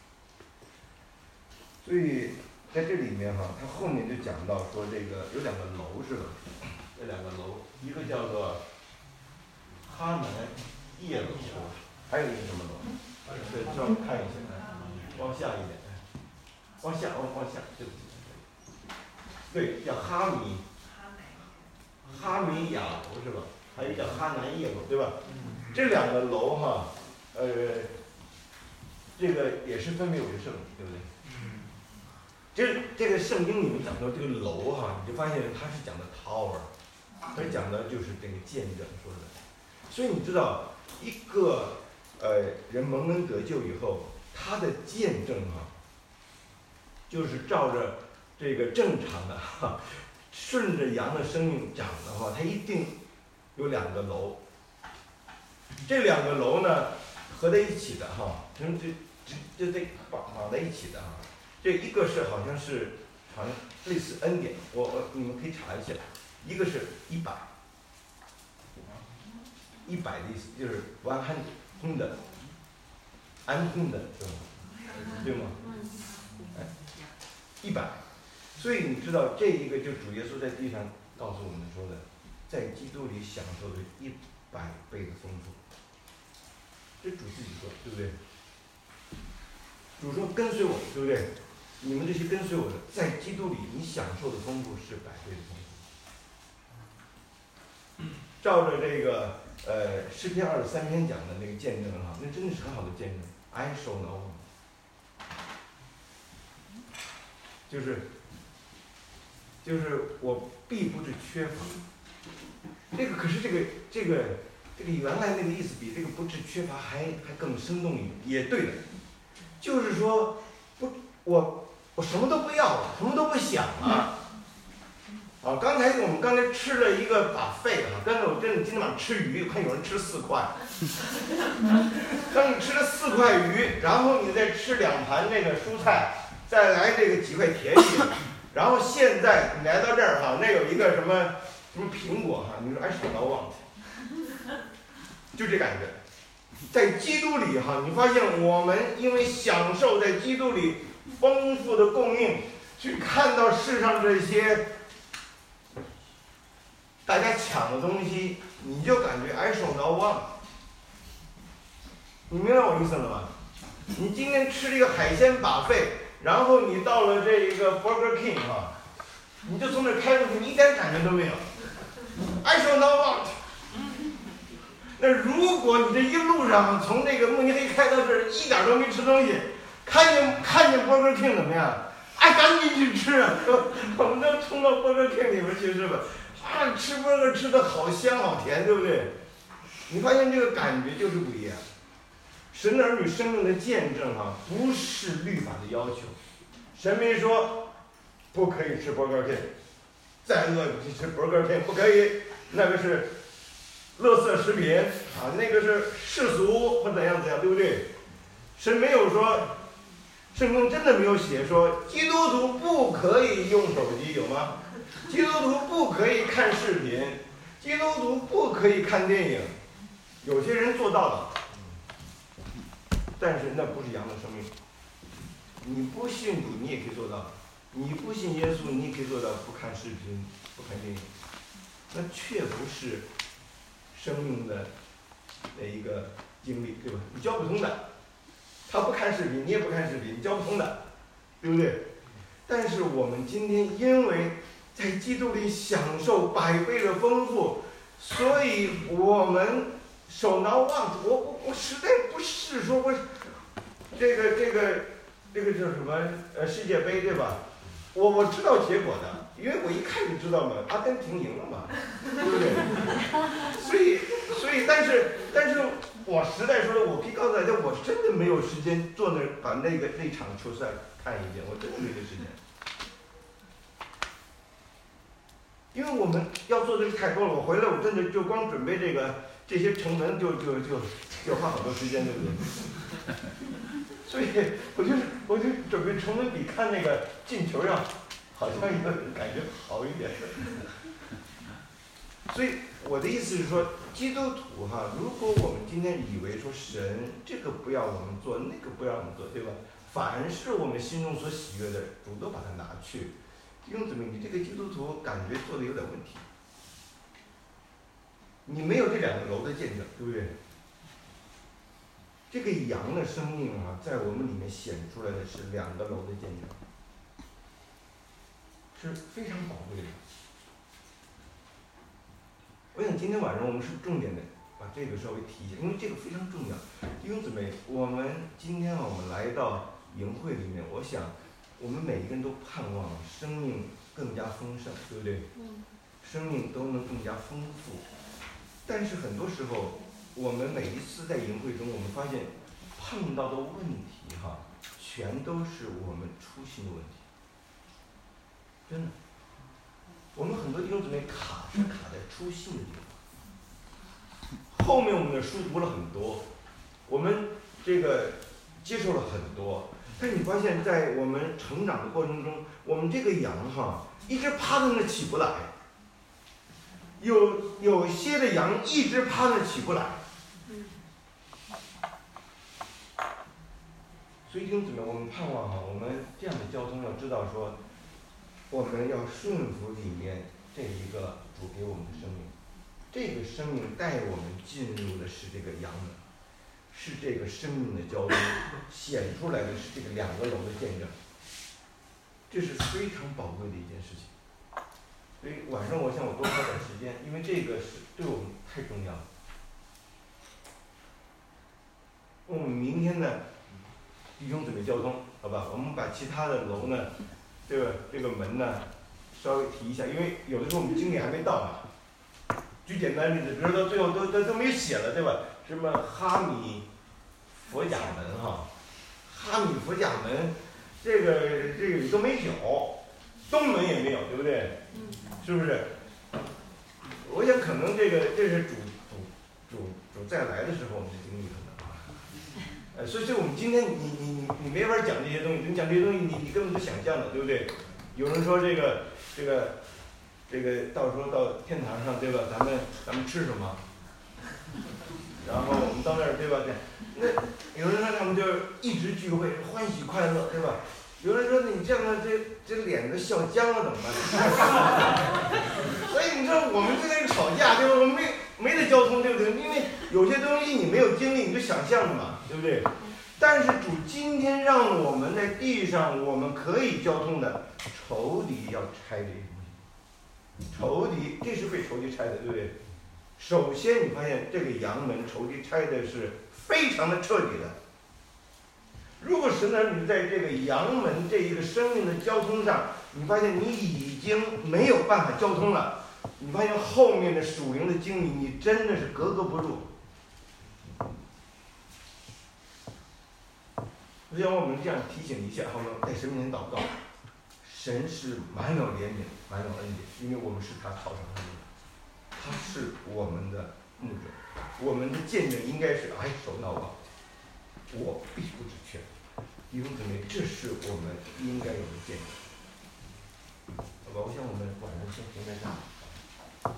所以在这里面哈，他后面就讲到说这个有两个楼是吧？这两个楼，一个叫做哈南叶楼，还有一个什么楼？对，稍微看一下，往下一点，往下，往往下，对不起，对，叫哈米，哈米亚楼是吧？还有叫哈南叶楼，对吧？这两个楼哈，呃，这个也是分别为圣，对不对？这这个圣经里面讲到这个楼哈，你就发现它是讲的 tower， 它讲的就是这个见证说的。所以你知道，一个呃人蒙恩得救以后，他的见证哈，就是照着这个正常的哈，顺着羊的生命长的话，它一定有两个楼。这两个楼呢，合在一起的哈，就就就得绑绑在一起的哈。这一个是好像是好像类似恩典，我我你们可以查一下，一个是一百，一百的意思就是 one hundred， 安hundred是吧？对吗？哎，一百，所以你知道这一个就主耶稣在地上告诉我们说的，在基督里享受的一百倍的丰富，这主自己说，对不对？主说跟随我，对不对？你们这些跟随我的，在基督里你享受的丰富是百倍的丰富。照着这个呃诗篇二十三篇讲的那个见证哈，那真的是很好的见证。I shall not want， 就是就是我必不致缺乏。这个可是这个这个这个原来那个意思比这个不致缺乏还还更生动一点，也对的。就是说不我。我什么都不要了，什么都不想了。啊，刚才我们刚才吃了一个buffet啊，刚才我真的今天晚上吃鱼，看有人吃四块。当你吃了四块鱼，然后你再吃两盘那个蔬菜，再来这个几块甜点，然后现在你来到这儿哈、啊，那有一个什么什么苹果哈、啊，你说哎什么忘记，就这感觉。在基督里哈、啊，你发现我们因为享受在基督里丰富的供应，去看到世上这些大家抢的东西，你就感觉哎手挠忘。你明白我意思了吗？你今天吃这个海鲜buffet，然后你到了这一个 Burger King 啊，你就从这开过去，你一点感觉都没有。I shall not want。那如果你这一路上从那个慕尼黑开到这儿，一点都没吃东西，看见看见 Burger King 怎么样？哎，赶紧去吃啊！我们都冲到 Burger King 里面去是吧？啊，吃 burger 吃的好香好甜，对不对？你发现这个感觉就是不一样。神的儿女生命的见证啊，不是律法的要求。神没说不可以吃 Burger King， 再饿你吃 Burger King 不可以，那个是垃圾食品啊，那个是世俗或怎样怎样，对不对？神没有说，圣经真的没有写说基督徒不可以用手机，有吗？基督徒不可以看视频，基督徒不可以看电影，有些人做到了。但是那不是羊的生命。你不信主，你也可以做到；你不信耶稣，你也可以做到不看视频、不看电影。那却不是生命的的一个经历，对吧？你教不通的。他不看视频，你也不看视频，你教不通的，对不对？ 但是我们今天因为在基督里享受百倍的丰富，所以我们手拿望我我我实在不是说我这个这个这个叫什么呃世界杯对吧？我我知道结果的，因为我一看就知道嘛，阿根廷赢了嘛，对不对？所以所以但是但是我实在说的，我可以告诉大家，我真的没有时间坐那儿把那个那场球赛看一遍，我真的没这时间。因为我们要做的是太多了，我回来我真的就光准备这个这些成文就就就就花好多时间，对不对？所以我就我就准备成文比看那个进球要好像有感觉好一点。所以我的意思是说，基督徒哈，如果我们今天以为说神这个不要我们做，那个不要我们做，对吧？凡是我们心中所喜悦的，主都把它拿去。弟兄姊妹，你这个基督徒感觉做的有点问题，你没有这两个楼的见证，对不对？这个羊的生命啊，在我们里面显出来的是两个楼的见证，是非常宝贵的。我想今天晚上我们是重点的把这个稍微提一下，因为这个非常重要。弟兄姊妹，我们今天啊，我们来到营会里面，我想我们每一个人都盼望生命更加丰盛，对不对？嗯。生命都能更加丰富，但是很多时候，我们每一次在营会中，我们发现碰到的问题哈，全都是我们初心的问题，真的。我们很多弟兄姊妹卡是卡在初心的地方，后面我们的书读了很多，我们这个接受了很多，但是你发现在我们成长的过程中，我们这个羊哈一直趴在那起不来，有有些的羊一直趴那起不来，所以弟兄姊妹，我们盼望哈，我们这样的交通要知道说，我们要顺服里面这一个主给我们的生命，这个生命带我们进入的是这个羊门，是这个生命的交通，显出来的是这个两个楼的见证，这是非常宝贵的一件事情。所以晚上我想我多花点时间，因为这个是对我们太重要了。我们明天呢，弟兄姊妹交通，好吧？我们把其他的楼呢，这个这个门呢，稍微提一下，因为有的时候我们精力还没到呢。举简单例子，比如说到最后都都都没写了，对吧？什么哈米佛甲门哈，哈米佛甲门，这个这个都没有，东门也没有，对不对？是不是？我想可能这个这是主主主主再来的时候我们的经历可能啊，呃，所以所以我们今天你你你你没法讲这些东西，你讲这些东西你你根本不想象的，对不对？有人说这个这个这个到时候到天堂上，对吧？咱们咱们吃什么？然后我们到那儿，对吧？那有人说他们就一直聚会，欢喜快乐，对吧？有人说你这样的这这脸都笑僵了怎么办？所以你说我们这个吵架，对吧？我们没没得交通，对不对？因为有些东西你没有经历，你就想象的嘛，对不对？但是主今天让我们在地上，我们可以交通的，仇敌要拆这些东西。仇敌，这是被仇敌拆的，对不对？首先你发现这个阳门仇敌拆的是非常的彻底的。如果神的儿女在这个阳门这一个生命的交通上，你发现你已经没有办法交通了，你发现后面的属灵的经历，你真的是格格不入。我想我们这样提醒一下，好吗？在神面前祷告，神是满有怜悯，满有恩典，因为我们是他草场上的，他是我们的牧者，我们的见证应该是哎手拿我，我必不知缺。弟兄姊妹，这是我们应该有的见证。好吧，我想我们晚上先停在这儿。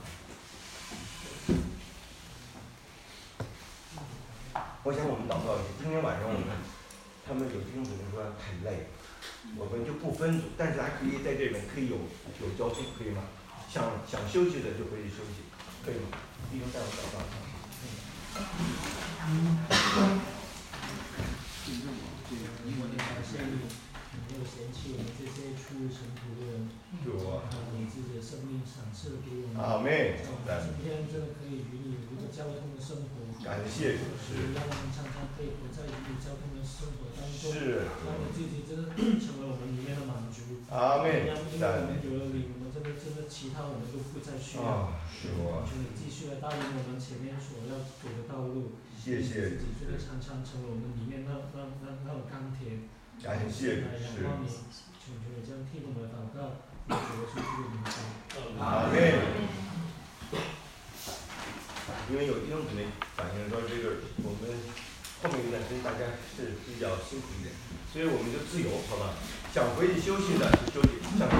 我想我们祷告一下，今天晚上我们他们有弟兄姊妹说太累了，我们就不分组，但是还可以在这边可以有有交通，可以吗？想想休息的就回去休息，可以吗？弟兄带我祷告一下。嗯没有嫌弃我们这些初入尘途的人， 主啊， 你自己的生命赏赐给我们。 阿妹， 今天真的可以与你有一个交通的生活。 感谢主，是。 让我们常常可以活在与你交通的生活当中。 是。 让你自己真的成为我们里面的满足。 阿妹， 因为我们有了你，我们真的真的其他我们都不再需要。 啊，是我。 求你继续来带领我们前面所要走的道路。 谢谢。 自己真的常常成为我们里面那那那那种钢铁。 感谢主，是。 求求你这样替我们祷告，主耶稣基督的名字。 阿妹。因为有弟兄姊妹反映说，这个我们后面一段时间大家是比较辛苦一点，所以我们就自由，好吧？想回去休息的就休息，想。